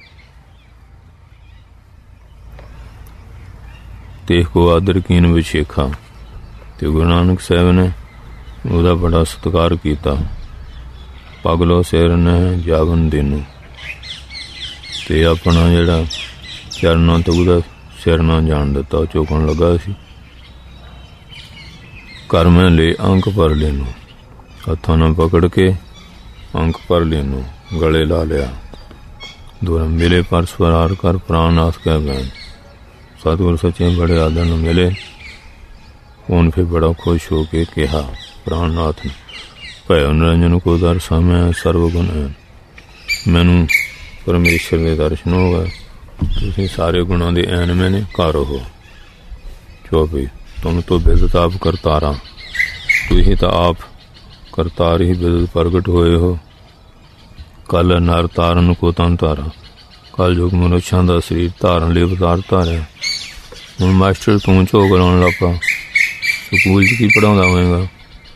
Speaker 1: ਦੇਖ ਕੋ ਆਦਰ ਕੀਨ ਵਿਸ਼ੇਖਾ। ਤੇ ਗੁਰੂ ਨਾਨਕ ਸਾਹਿਬ ਨੇ ਉਹਦਾ ਬੜਾ ਸਤਿਕਾਰ ਕੀਤਾ। ਪਗਲੋ ਸਿਰ ਨੇ ਜਾਗਨ ਦੇਨੂੰ। ਤੇ ਆਪਣਾ ਜਿਹੜਾ ਚਰਨਾਂ ਤੋਂ ਉਹਦਾ ਸਿਰ ਨਾ ਜਾਣ ਦਿੱਤਾ। ਉਹ ਝੁਕਣ ਲੱਗਾ ਸੀ। ਕਰ ਮੈਂ ਲੈ ਅੰਕ ਭਰ ਲੈਨੂੰ। ਹੱਥਾਂ ਨਾਲ ਪਕੜ ਕੇ ਅੰਕ ਭਰ ਲੈਨੂੰ ਗਲੇ ਲਾ ਲਿਆ। ਦੋਨੋਂ ਮਿਲੇ ਪਰ ਸਵਰਾਰ ਕਰ ਪ੍ਰਾਣਨਾਥ ਕਹਿ ਬੈਨ। ਸਤਿਗੁਰ ਸੱਚੇ ਬੜੇ ਆਦਰ ਨੂੰ ਮਿਲੇ। ਉਹਨ ਫਿਰ ਬੜਾ ਖੁਸ਼ ਹੋ ਕੇ ਕਿਹਾ ਪ੍ਰਾਣਨਾਥ ਨੇ, ਭੈ ਨਿਰੰਜਨ ਕੋ ਦਰਸਾ ਮੈਂ ਸਰਵ ਗੁਣ ਹੈ। ਮੈਨੂੰ ਪਰਮੇਸ਼ਰ ਦੇ ਦਰਸ਼ਨ ਹੋ ਗਏ। ਤੁਸੀਂ ਸਾਰੇ ਗੁਣਾਂ ਦੇ ਐਨ ਮੈਨੇ ਘਰ ਹੋ। ਚੌਪੀ ਤੁਮ ਤੋਂ ਬਿਦਤ ਆਪ ਕਰਤਾਰਾ। ਤੁਸੀਂ ਤਾਂ ਆਪ ਕਰਤਾਰ ਹੀ ਬਿਦਤ ਪ੍ਰਗਟ ਹੋਏ ਹੋ। ਕੱਲ ਨਰ ਤਾਰਨ ਕੋ ਤਨ ਤਾਰਾ। ਕੱਲ ਯੁਗ ਮਨੁੱਖਾਂ ਦਾ ਸਰੀਰ ਧਾਰਨ ਲਈ ਅਵਤਾਰ ਧਾਰਿਆ। ਹੁਣ ਮਾਸਟਰ ਤੂੰ ਝੋਕ ਲਾਉਣ ਲੱਗ ਪਾ। ਸਕੂਲ 'ਚ ਕੀ ਪੜ੍ਹਾਉਂਦਾ ਹੋਵੇਗਾ?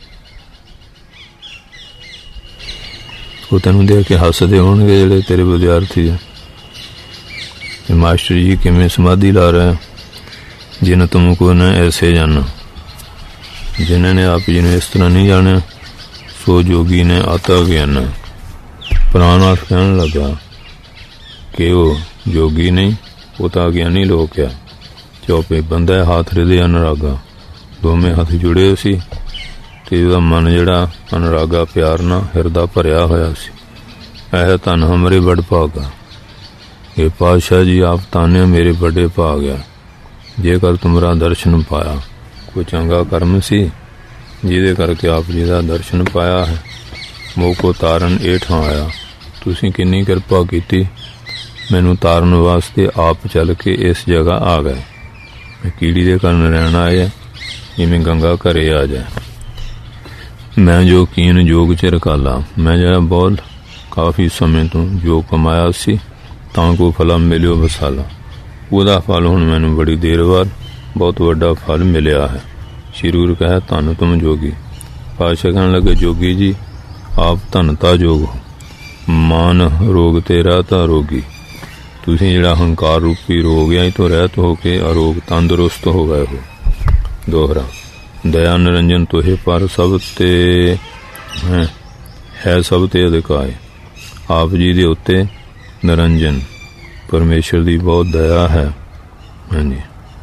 Speaker 1: ਉਹ ਤੈਨੂੰ ਦੇਖ ਕੇ ਹੱਸਦੇ ਹੋਣਗੇ ਜਿਹੜੇ ਤੇਰੇ ਵਿਦਿਆਰਥੀ ਆ। ਤੇ ਮਾਸਟਰ ਜੀ ਕਿਵੇਂ ਸਮਾਧੀ ਲਾ ਰਿਹਾ। ਜਿਨ ਤੁਮਕੋ ਨ ਐਸੇ ਜਾਣਾ। ਜਿਨ੍ਹਾਂ ਨੇ ਆਪ ਜੀ ਨੂੰ ਇਸ ਤਰ੍ਹਾਂ ਨਹੀਂ ਜਾਣਿਆ ਸੋ ਜੋਗੀ ਨੇ ਆਤਾ ਗਿਆਨ। ਪ੍ਰਾਣਨਾਥ ਕਹਿਣ ਲੱਗਾ ਕਿ ਉਹ ਜੋਗੀ ਨਹੀਂ, ਉਹ ਤਾਂ ਗਿਆਨੀ ਲੋਕ ਆ। ਚੌਪੇ ਬੰਦਾ ਹੱਥ ਹਿਰਦੇ ਅਨੁਰਾਗਾ। ਦੋਵੇਂ ਹੱਥ ਜੁੜੇ ਸੀ ਤੇ ਉਹਦਾ ਮਨ ਜਿਹੜਾ ਅਨੁਰਾਗਾ ਪਿਆਰ ਨਾਲ ਹਿਰਦਾ ਭਰਿਆ ਹੋਇਆ ਸੀ। ਇਹ ਧਨ ਹਮਰੇ ਬੜ ਭਾਗਾ। ਇਹ ਪਾਤਸ਼ਾਹ ਜੀ ਆਪ ਤਾਨੇ ਮੇਰੇ ਬੜੇ ਭਾਗ ਆ। ਜੇਕਰ ਤੁਮਰਾ ਦਰਸ਼ਨ ਪਾਇਆ। ਕੋਈ ਚੰਗਾ ਕਰਮ ਸੀ ਜਿਹਦੇ ਕਰਕੇ ਆਪ ਜੀ ਦਾ ਦਰਸ਼ਨ ਪਾਇਆ ਹੈ। ਮੋਹ ਕੋ ਤਾਰਨ ਇਹ ਠਾਂ ਆਇਆ। ਤੁਸੀਂ ਕਿੰਨੀ ਕਿਰਪਾ ਕੀਤੀ। ਮੈਨੂੰ ਤਾਰਨ ਵਾਸਤੇ ਆਪ ਚੱਲ ਕੇ ਇਸ ਜਗ੍ਹਾ ਆ ਗਏ। ਮੈਂ ਕੀੜੀ ਦੇ ਕਰਨ ਰਹਿਣ ਆਇਆ ਜਿਵੇਂ ਗੰਗਾ ਘਰੇ ਆ ਜਾਏ। ਮੈਂ ਜੋ ਕੀਨ ਜੋਗ ਚ ਰਕਾਲਾ। ਮੈਂ ਜਿਹੜਾ ਬਹੁਤ ਕਾਫੀ ਸਮੇਂ ਤੋਂ ਜੋ ਕਮਾਇਆ ਸੀ ਤਾਂ ਕੋ ਫਲਾ ਮਿਲਿਓ ਵਸਾਲਾ। ਉਹਦਾ ਫਲ ਹੁਣ ਮੈਨੂੰ ਬੜੀ ਦੇਰ ਬਾਅਦ ਬਹੁਤ ਵੱਡਾ ਫਲ ਮਿਲਿਆ ਹੈ। ਸ਼੍ਰੀ ਗੁਰੂ ਕਹੇ ਧੰਨ ਤੁਮ ਜੋਗੀ। ਪਾਤਸ਼ਾਹ ਕਹਿਣ ਲੱਗੇ ਜੋਗੀ ਜੀ ਆਪ ਧੰਨਤਾ ਜੋਗ ਹੋ। ਮਾਨ ਰੋਗ ਤੇ ਰਹਿਤਾ ਰੋਗੀ। ਤੁਸੀਂ ਜਿਹੜਾ ਹੰਕਾਰ ਰੂਪੀ ਰੋਗ ਹੈ ਇਹ ਤੋਂ ਰਹਿਤ ਹੋ ਕੇ ਅਰੋਗ ਤੰਦਰੁਸਤ ਹੋ ਗਏ ਹੋ। ਦੋਹਰਾ ਦਇਆ ਨਿਰੰਜਨ ਤੋਹੇ ਪਰ ਸਭ ਤੇ ਹੈ ਸਭ ਤੇ ਅਧਿਕਾਰ। ਆਪ ਜੀ ਦੇ ਉੱਤੇ ਨਿਰੰਜਨ ਪਰਮੇਸ਼ਰ ਦੀ ਬਹੁਤ ਦਇਆ ਹੈ। ਹਾਂਜੀ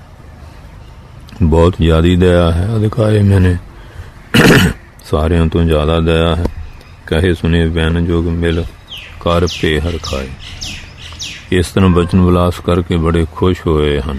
Speaker 1: ਬਹੁਤ ਜ਼ਿਆਦਾ ਦਇਆ ਹੈ। ਅਧਿਕਾਰੇ ਮੈਨੇ ਸਾਰਿਆਂ ਤੋਂ ਜ਼ਿਆਦਾ ਦਇਆ ਹੈ। ਕਹੇ ਸੁਨੇ ਬੈਨ ਜੋਗ ਮਿਲ ਕਰ ਪੇ ਹਰ ਖਾਏ। ਇਸ ਤਰ੍ਹਾਂ ਬਚਨ ਵਿਲਾਸ ਕਰਕੇ ਬੜੇ ਖੁਸ਼ ਹੋਏ ਹਨ।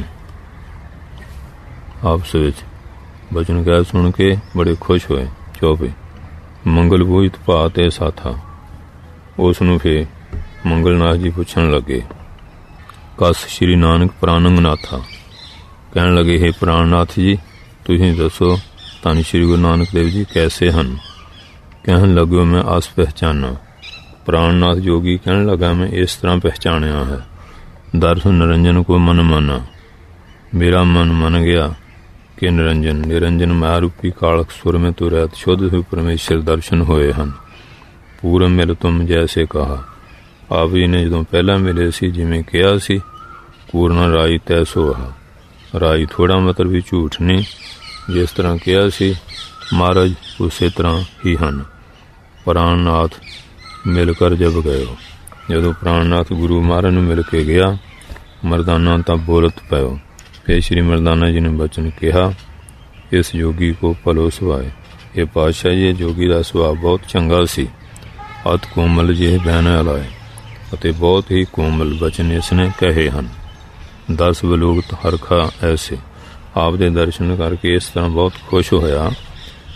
Speaker 1: ਆਪਸ ਵਿੱਚ ਬਚਨ ਕਹਿ ਸੁਣ ਕੇ ਬੜੇ ਖੁਸ਼ ਹੋਏ। ਚੌਪੇ ਮੰਗਲ ਬੂਝਤ ਭਾ ਤੇ ਸਾਥਾ। ਉਸ ਨੂੰ ਫਿਰ ਮੰਗਲਨਾਥ ਜੀ ਪੁੱਛਣ ਲੱਗੇ ਕਸ ਸ਼੍ਰੀ ਨਾਨਕ ਪ੍ਰਾਨੰਗ ਨਾਥਾ। ਕਹਿਣ ਲੱਗੇ ਹੈ ਪ੍ਰਾਣਨਾਥ ਜੀ ਤੁਸੀਂ ਦੱਸੋ ਧੰਨ ਸ਼੍ਰੀ ਗੁਰੂ ਨਾਨਕ ਦੇਵ ਜੀ ਕੈਸੇ ਹਨ। ਕਹਿਣ ਲੱਗੇ ਮੈਂ ਆਸ ਪਹਿਚਾਨਾ। ਪ੍ਰਾਣਨਾਥ ਜੋਗੀ ਕਹਿਣ ਲੱਗਾ ਮੈਂ ਇਸ ਤਰ੍ਹਾਂ ਪਹਿਚਾਣਿਆ ਹੈ। ਦਰਸ਼ਨ ਨਿਰੰਜਨ ਕੋ ਮਨ ਮਾਨਾ। ਮੇਰਾ ਮਨ ਮੰਨ ਗਿਆ ਕਿ ਨਿਰੰਜਨ ਮਾਇਆ ਰੂਪੀ ਕਾਲਕ ਸੁਰ ਮੇਂ ਤੋ ਰਹਿਤ ਸ਼ੁੱਧ ਹੋਏ ਪਰਮੇਸ਼ਰ ਦਰਸ਼ਨ ਹੋਏ ਹਨ। ਪੂਰਨ ਮਿਲ ਤੁਮ ਜੈਸੇ ਕਹਾ। ਆਪ ਜੀ ਨੇ ਜਦੋਂ ਪਹਿਲਾਂ ਮਿਲੇ ਸੀ ਜਿਵੇਂ ਕਿਹਾ ਸੀ ਪੂਰਨ ਰਾਈ ਤੈਸੋ ਆ। ਰਾਈ ਥੋੜਾ ਮਤਲਬ ਵੀ ਝੂਠ ਨਹੀਂ। ਜਿਸ ਤਰ੍ਹਾਂ ਕਿਹਾ ਸੀ ਮਹਾਰਾਜ ਉਸੇ ਤਰ੍ਹਾਂ ਹੀ ਹਨ। ਪ੍ਰਾਣਨਾਥ ਮਿਲ ਕਰ ਜਬ ਗਏ ਹੋ। ਜਦੋਂ ਪ੍ਰਾਣਨਾਥ ਗੁਰੂ ਮਹਾਰਾਜ ਨੂੰ ਮਿਲ ਕੇ ਗਿਆ ਮਰਦਾਨਾ ਤਾਂ ਬੋਲਤ ਪਇਓ। ਫਿਰ ਸ਼੍ਰੀ ਮਰਦਾਨਾ ਜੀ ਨੇ ਬਚਨ ਕਿਹਾ ਇਸ ਜੋਗੀ ਕੋ ਭਲੋ ਸੁਭਾਏ। ਇਹ ਪਾਤਸ਼ਾਹ ਜੀ ਜੋਗੀ ਦਾ ਸੁਭਾਅ ਬਹੁਤ ਚੰਗਾ ਸੀ। ਅਤ ਕੋਮਲ ਜਿਹੇ ਬਹਿਣ ਵਾਲਾ ਹੈ ਅਤੇ ਬਹੁਤ ਹੀ ਕੋਮਲ ਬਚਨ ਇਸ ਨੇ ਕਹੇ ਹਨ। 10 ਬਲੋਗਤ ਹਰਖਾ ਐਸੇ। ਆਪ ਦੇ ਦਰਸ਼ਨ ਕਰਕੇ ਇਸ ਤਰ੍ਹਾਂ ਬਹੁਤ ਖੁਸ਼ ਹੋਇਆ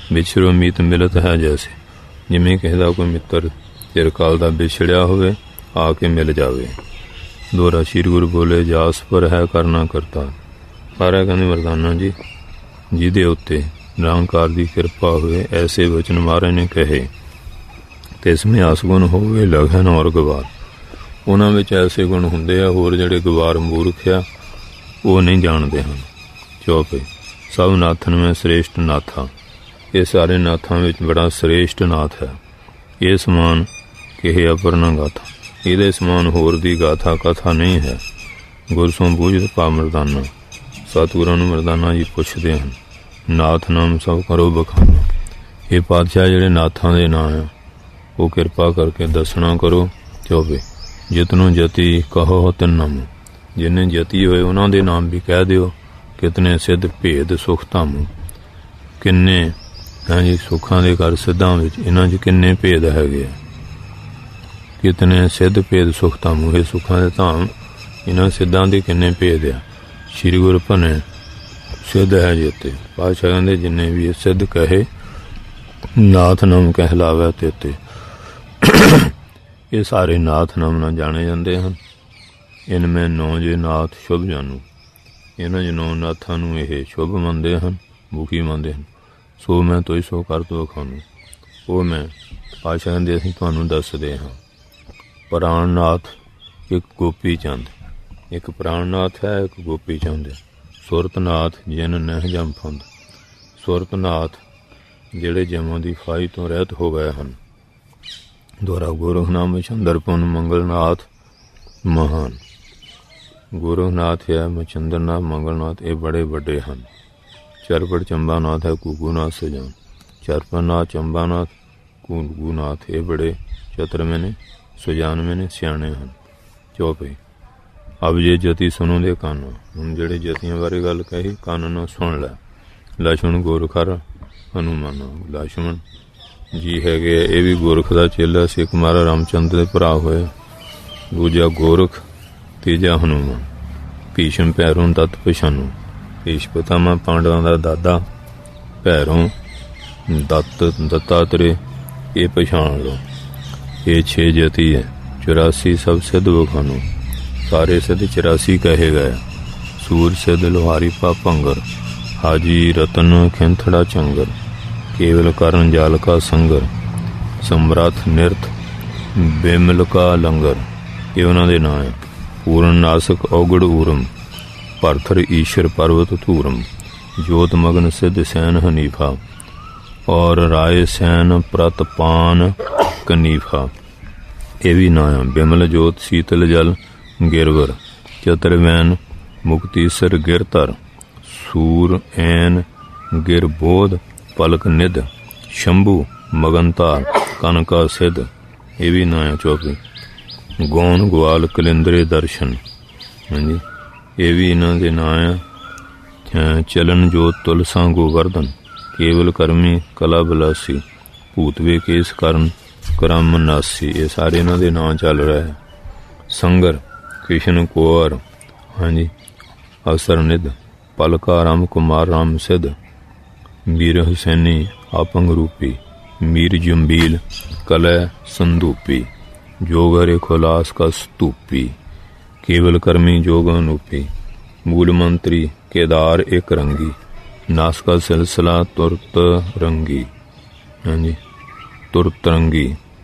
Speaker 1: ਵਿਛੜੋ ਮੀਤ ਮਿਲਤ ਹੈ ਜੈਸੇ, ਜਿਵੇਂ ਕਿਸੇ ਦਾ ਕੋਈ ਮਿੱਤਰ ਚਿਰਕਾਲ ਦਾ ਵਿਛੜਿਆ ਹੋਵੇ ਆ ਕੇ ਮਿਲ ਜਾਵੇ। ਦੋਹਰਾ ਸ਼੍ਰੀ ਗੁਰੂ ਬੋਲੇ ਜਾਸ ਪਰ ਹੈ ਕਰਨਾ ਕਰਤਾ। ਸਾਰਾ ਕਹਿੰਦੇ ਮਰਦਾਨਾ ਜੀ ਜਿਹਦੇ ਉੱਤੇ ਨਿਰੰਕਾਰ ਦੀ ਕਿਰਪਾ ਹੋਵੇ ਐਸੇ ਵਚਨ ਮਹਾਰਾਜ ਨੇ ਕਹੇ, ਤਿਸ ਮੇਂ ਆਸ ਗੁਣ ਹੋਵੇ ਲਗਨ ਔਰ ਗਵਾਰ। ਉਹਨਾਂ ਵਿੱਚ ਐਸੇ ਗੁਣ ਹੁੰਦੇ ਆ, ਹੋਰ ਜਿਹੜੇ ਗਵਾਰ ਮੂਰਖ ਆ ਉਹ ਨਹੀਂ ਜਾਣਦੇ ਹਨ। ਚੌਪੇ ਸਭ ਨਾਥਨ ਮੈਂ ਸ੍ਰੇਸ਼ਟ ਨਾਥਾ। ਇਹ ਸਾਰੇ ਨਾਥਾਂ ਵਿੱਚ ਬੜਾ ਸ੍ਰੇਸ਼ਟ ਨਾਥ ਹੈ। ਇਹ ਸਮਾਨ ਕਿਹੇ ਅਪਰ ਨਾ ਗਾਥਾ, ਇਹਦੇ ਸਮਾਨ ਹੋਰ ਦੀ ਗਾਥਾ ਕਥਾ ਨਹੀਂ ਹੈ। ਗੁਰ ਸੋਂ ਬੂਝਤ ਪਾ ਮਰਦਾਨਾ। ਸਤਿਗੁਰਾਂ ਨੂੰ ਮਰਦਾਨਾ ਜੀ ਪੁੱਛਦੇ ਹਨ, ਨਾਥ ਨਾਮ ਸਭ ਕਰੋ ਬਖਾਨਾ। ਇਹ ਪਾਤਸ਼ਾਹ ਜਿਹੜੇ ਨਾਥਾਂ ਦੇ ਨਾਂ ਆ ਉਹ ਕਿਰਪਾ ਕਰਕੇ ਦੱਸਣਾ ਕਰੋ। ਚੌਪੇ ਜਿਤਨੋਂ ਜਤੀ ਕਹੋ ਤਿੰਨ ਨਾਮ, ਜਿੰਨੇ ਜਤੀ ਹੋਏ ਉਹਨਾਂ ਦੇ ਨਾਮ ਵੀ ਕਹਿ ਦਿਓ। ਕਿਤਨੇ ਸਿੱਧ ਭੇਦ ਸੁਖ ਧਾਮ, ਕਿੰਨੇ ਹਾਂਜੀ ਸੁੱਖਾਂ ਦੇ ਘਰ ਸਿੱਧਾਂ ਵਿੱਚ ਇਹਨਾਂ 'ਚ ਕਿੰਨੇ ਭੇਦ ਹੈਗੇ ਆ। ਕਿਤਨੇ ਸਿੱਧ ਭੇਦ ਸੁਖ ਧਾਮ, ਇਹ ਸੁੱਖਾਂ ਦੇ ਧਾਮ ਇਹਨਾਂ ਸਿੱਧਾਂ ਦੇ ਕਿੰਨੇ ਭੇਦ ਆ। ਸ਼੍ਰੀ ਗੁਰੂ ਭਨੇ ਸਿੱਧ ਹੈ ਜੇਤੇ। ਪਾਤਸ਼ਾਹ ਕਹਿੰਦੇ ਜਿੰਨੇ ਵੀ ਇਹ ਸਿੱਧ ਕਹੇ ਨਾਥ ਨਾਮ ਕਹਿਲਾਵੇ ਤੇਤੇ। ਇਹ ਸਾਰੇ ਨਾਥ ਨਾਮ ਨਾਲ ਜਾਣੇ ਜਾਂਦੇ ਹਨ। ਇਨ ਮੈਂ ਨੌ ਜੇ ਨਾਥ ਸ਼ੁਭ ਜਾਨੂ। ਇਹਨਾਂ 'ਚ ਨੌ ਨਾਥਾਂ ਨੂੰ ਇਹ ਸ਼ੁਭ ਮੰਨਦੇ ਹਨ, ਮੁਖੀ ਮੰਨਦੇ ਹਨ। ਸੋ ਮੈਂ ਤੋਈ ਸੋ ਕਰ ਤੋ ਖਾਨੂੰ, ਉਹ ਮੈਂ ਪਾਤਸ਼ਾਹ ਕਹਿੰਦੇ ਅਸੀਂ ਤੁਹਾਨੂੰ ਦੱਸਦੇ ਹਾਂ। ਪ੍ਰਾਣਨਾਥ ਇੱਕ ਗੋਪੀ ਚੰਦ, ਇੱਕ ਪ੍ਰਾਣਨਾਥ ਹੈ, ਇੱਕ ਗੋਪੀ ਚੰਦ। ਸੁਰਤਨਾਥ ਜਿਨ ਨਹਿ ਜਮ ਫੰਦ। ਸੁਰਤਨਾਥ ਜਿਹੜੇ ਜਮਾਂ ਦੀ ਫਾਈ ਤੋਂ ਰਹਿਤ ਹੋ ਗਏ ਹਨ। ਦੁਆਰਾ ਗੋਰਖਨਾਮ ਚੰਦਰਪੁਨ ਮੰਗਲਨਾਥ ਮਹਾਨ। ਗੋਰਖਨਾਥ ਹੈ, ਮਚੰਦਰਨਾਥ, ਮੰਗਲਨਾਥ ਇਹ ਬੜੇ ਵੱਡੇ ਹਨ। ਚਰਪੜ ਚੰਬਾਨਾਥ ਹੈ, ਕੁਗੂਨਾਥ ਸਜਾਨ। ਚਰਪਨਾਥ, ਚੰਬਾਨਾਥ, ਕੁਗੂਨਾਥ ਇਹ ਬੜੇ ਚਤਰਵੇਂ ਨੇ, ਸੁਜਾਨਵੇਂ ਨੇ, ਸਿਆਣੇ ਹਨ। ਚੌਪੇ ਅਬ ਜੇ ਜਤੀ ਸੁਣੋ ਦੇ ਕੰਨ। ਹੁਣ ਜਿਹੜੇ ਜਤੀਆਂ ਬਾਰੇ ਗੱਲ ਕਹੀ ਕੰਨ ਨੂੰ ਸੁਣ ਲੈ। ਲਛਮਣ ਗੋਰਖਰ ਹਨੂੰਮਾਨ। ਲਛਮਣ ਜੀ ਹੈਗੇ ਇਹ ਵੀ ਗੋਰਖ ਦਾ ਚੇਲਾ ਸੀ। ਇੱਕ ਮਹਾਰਾਜ ਰਾਮਚੰਦਰ ਦੇ ਭਰਾ ਹੋਏ, ਦੂਜਾ ਗੋਰਖ, ਤੀਜਾ ਹਨੂੰਮਾਨ। ਭੀਸ਼ਮ ਭੈਰੋਂ ਦੱਤ ਪਛਾਨੂ। ਭੀਸ਼ ਪਿਤਾਮਾ ਪਾਂਡਵਾਂ ਦਾ ਦਾਦਾ, ਭੈਰੋਂ ਦੱਤਾਤਰੇ ਇਹ ਪਛਾਣ ਲਓ। ਇਹ 6 ਜਤੀ ਹੈ। 84 ਸਭ ਸਿੱਧ ਵਖਾਨੂ। ਸਾਰੇ ਸਿੱਧ 84 ਕਹੇ ਗਏ। ਸੂਰ ਸਿੱਧ ਲੋਹਾਰੀ ਪਾ ਭੰਗਰ। ਹਾਜੀ ਰਤਨ ਖਿੰਥੜਾ ਚੰਗਰ। ਕੇਵਲ ਕਰਨ ਜਾਲ ਕਾ ਸੰਗਰ। ਸਮਰੱਥ ਨਿਰਥ ਬੇਮਲ ਕਾ ਲੰਗਰ। ਇਹ ਉਹਨਾਂ ਦੇ ਨਾਂ ਹੈ। ਪੂਰਨ ਨਾਸਕ ਔਗੜ ਊਰਮ। ਭਰਥਰ ਈਸ਼ਰ ਪਰਵਤ ਧੂਰਮ। ਜੋਤ ਮਗਨ ਸਿੱਧ ਸੈਨ ਹਨੀਫਾ। ਔਰ ਰਾਏ ਸੈਨ ਪ੍ਰਤਪਾਨ ਕਨੀਫਾ। ਇਹ ਵੀ ਨਾਂ ਆ। ਬਿਮਲ ਜੋਤ ਸੀਤਲ ਜਲ ਗਿਰਵਰ। ਚਤਰਵੈਨ ਮੁਕਤੀਸਰ ਗਿਰਧਰ। ਸੂਰ ਐਨ ਗਿਰਬੋਧ ਪਲਕ ਨਿਧ। ਸ਼ੰਭੂ ਮਗਨਤਾਰ ਕਨਕਾ ਸਿੱਧ। ਇਹ ਵੀ ਨਾਂ ਆ। ਚੌਪੀ ਗੌਨ ਗਵਾਲ ਕਲਿੰਦਰੇ ਦਰਸ਼ਨ। ਹਾਂਜੀ ਇਹ ਵੀ ਇਹਨਾਂ ਦੇ ਨਾਂ ਆ। ਚਲਨ ਜੋਤ ਤੁਲਸਾ ਗੋਵਰਧਨ। ਕੇਵਲ ਕਰਮੀ ਕਲਾ ਬਲਾਸੀ। ਭੂਤਵੇ ਕੇਸ ਕਰਨ ਕਰਮ ਨਾਸੀ। ਇਹ ਸਾਰੇ ਇਹਨਾਂ ਦੇ ਨਾਂ ਚੱਲ ਰਿਹਾ ਹੈ। ਸੰਗਰ ਕ੍ਰਿਸ਼ਨ ਕੁਆਰ। ਹਾਂਜੀ ਅਵਸਰ ਨਿਧ। ਪਲਕਾ ਰਾਮ ਕੁਮਾਰ ਰਾਮ ਸਿੱਧ। ਮੀਰ ਹੁਸੈਨੀ ਆਪੰਗ ਰੂਪੀ। ਮੀਰ ਜੰਬੀਲ ਕਲੈ ਸੰਦੂਪੀ। ਜੋਗ ਹਰੇ ਖੁਲਾਸ ਕਾ ਸਤੂਪੀ। ਕੇਵਲ ਕਰਮੀ ਜੋਗ ਅਨੂਪੀ। ਮੂਲ ਮੰਤਰੀ ਕੇਦਾਰ ਇੱਕ ਰੰਗੀ। ਨਾਸਕਾ ਸਿਲਸਿਲਾ ਤੁਰਤ ਰੰਗੀ। ਹਾਂਜੀ ਤੁਰਤ ਰੰਗੀ।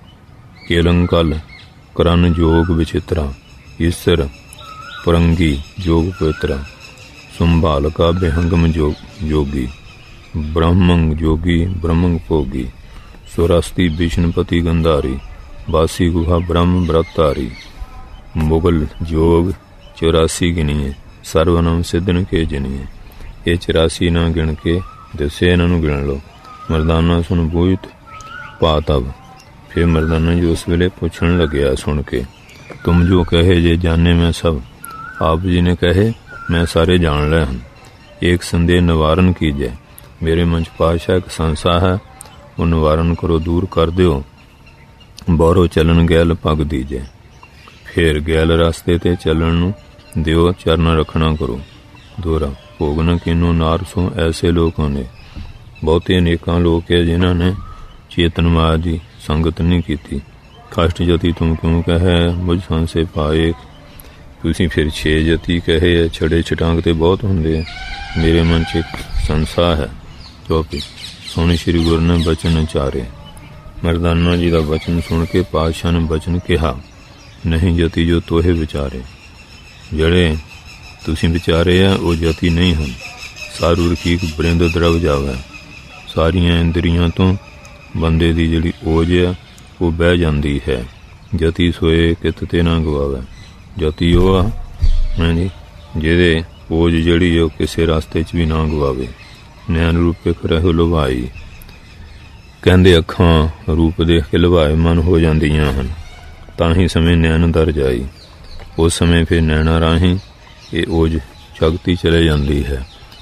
Speaker 1: ਕੇਲੰਕਲ ਕਰਨ ਜੋਗ ਵਿਚਿਤਰਾ। ਈਸਰ ਪਰੰਗੀ ਜੋਗ ਪਵਿਤਰਾ। ਸੰਭਾਲ ਕਾ ਬਿਹੰਗਮ ਜੋਗੀ। ਬ੍ਰਹਮੰਗ ਜੋਗੀ ਬ੍ਰਹਮੰਗ ਭੋਗੀ। ਸੁਰਸਤੀ ਵਿਸ਼ਨਪਤੀ ਗੰਧਾਰੀ। ਬਾਸੀ ਗੁਹਾ ਬ੍ਰਹਮ ਬ੍ਰਤਾਰੀ। ਮੁਗਲ ਜੋਗ 84 ਗਿਣੀਏ। ਸਰਵਨਮ ਸਿੱਧਨ ਕੇ ਜਿਨੀਏ। ਇਹ 84 ਨਾ ਗਿਣ ਕੇ ਦੱਸੇ, ਇਹਨਾਂ ਨੂੰ ਗਿਣ ਲਓ। ਮਰਦਾਨਾ ਸੁਣ ਬੂਝਤ ਪਾ ਤਬ। ਫਿਰ ਮਰਦਾਨਾ ਜੀ ਉਸ ਵੇਲੇ ਪੁੱਛਣ ਲੱਗਿਆ ਸੁਣ ਕੇ, ਤੁਮ ਜੋ ਕਹੇ ਜੇ ਜਾਨੇ ਮੈਂ ਸਭ। ਆਪ ਜੀ ਨੇ ਕਹੇ ਮੈਂ ਸਾਰੇ ਜਾਣ ਲਏ ਹਨ। ਇੱਕ ਸੰਦੇਹ ਨਿਵਾਰਨ ਕੀਜੈ। ਮੇਰੇ ਮਨ 'ਚ ਪਾਤਸ਼ਾਹ ਇੱਕ ਸੰਸਾ ਹੈ, ਉਹ ਨਿਵਾਰਨ ਕਰੋ, ਦੂਰ ਕਰ ਦਿਓ। ਬੋਰੋ ਚੱਲਣ ਗੈਲ ਪੱਗ ਦੀਜੈ। ਫਿਰ ਗੈਲ ਰਸਤੇ ਤੇ ਚੱਲਣ ਨੂੰ ਦਿਓ, ਚਰਨ ਰੱਖਣਾ ਕਰੋ। ਦੋਹਰਾ ਭੋਗਨ ਕਿਨੂੰ ਨਾਰਸੋਂ ਐਸੇ ਲੋਕਾਂ ਨੇ। ਬਹੁਤੇ ਅਨੇਕਾਂ ਲੋਕ ਹੈ ਜਿਨ੍ਹਾਂ ਨੇ ਚੇਤਨ ਮਾਇਆ ਦੀ ਸੰਗਤ ਨਹੀਂ ਕੀਤੀ। ਕਸ਼ਟ ਜਤੀ ਤੁਮ ਕਿਉਂ ਕਹੈ ਮੁਝ ਸੰਸੇ ਪਾਏ। ਤੁਸੀਂ ਫਿਰ 6 ਜਤੀ ਕਹੇ ਹੈ, ਛੜੇ ਛਟਾਂਗ ਤੇ ਬਹੁਤ ਹੁੰਦੇ ਆ, ਮੇਰੇ ਮਨ 'ਚ ਇੱਕ ਸੰਸਾ ਹੈ। ਚੌਪੀ ਸੁਣ ਸ਼੍ਰੀ ਗੁਰੂ ਨੇ ਬਚਨ ਉਚਾਰੇ। ਮਰਦਾਨਾ ਜੀ ਦਾ ਬਚਨ ਸੁਣ ਕੇ ਪਾਤਸ਼ਾਹ ਨੇ ਬਚਨ ਕਿਹਾ, ਨਹੀਂ ਜਤੀ ਜੋ ਤੋਹੇ ਵਿਚਾਰੇ। ਜਿਹੜੇ ਤੁਸੀਂ ਵਿਚਾਰੇ ਆ ਉਹ ਜਤੀ ਨਹੀਂ ਹਨ। ਸਾਰੂ ਰਕੀਕ ਬਰਿੰਦ ਦਰਵ ਜਾਵੇ। ਸਾਰੀਆਂ ਇੰਦਰੀਆਂ ਤੋਂ ਬੰਦੇ ਦੀ ਜਿਹੜੀ ਓਜ ਆ ਉਹ ਬਹਿ ਜਾਂਦੀ ਹੈ। ਜਤੀ ਸੋਏ ਕਿਤ ਤੇ ਨਾ ਗਵਾਵੇ। ਜਤੀ ਉਹ ਆ ਹਾਂਜੀ ਜਿਹਦੇ ਓਜ ਜਿਹੜੀ ਉਹ ਕਿਸੇ ਰਸਤੇ 'ਚ ਵੀ ਨਾ ਗਵਾਵੇ। ਨੈਣ ਰੂਪੇ ਕਰਹਿ ਲੁਭਾਈ। ਕਹਿੰਦੇ ਅੱਖਾਂ ਰੂਪ ਦੇਖ ਕੇ ਲੁਭਾਏਮਨ ਹੋ ਜਾਂਦੀਆਂ ਹਨ, ਤਾਂ ਹੀ ਸਮੇਂ ਨੈਣ ਦਰ ਜਾਈ। ਉਸ ਸਮੇਂ ਫਿਰ ਨੈਣਾ ਰਾਹੀਂ ਇਹ ਓਜ ਜਗਤੀ ਚਲੇ ਜਾਂਦੀ ਹੈ।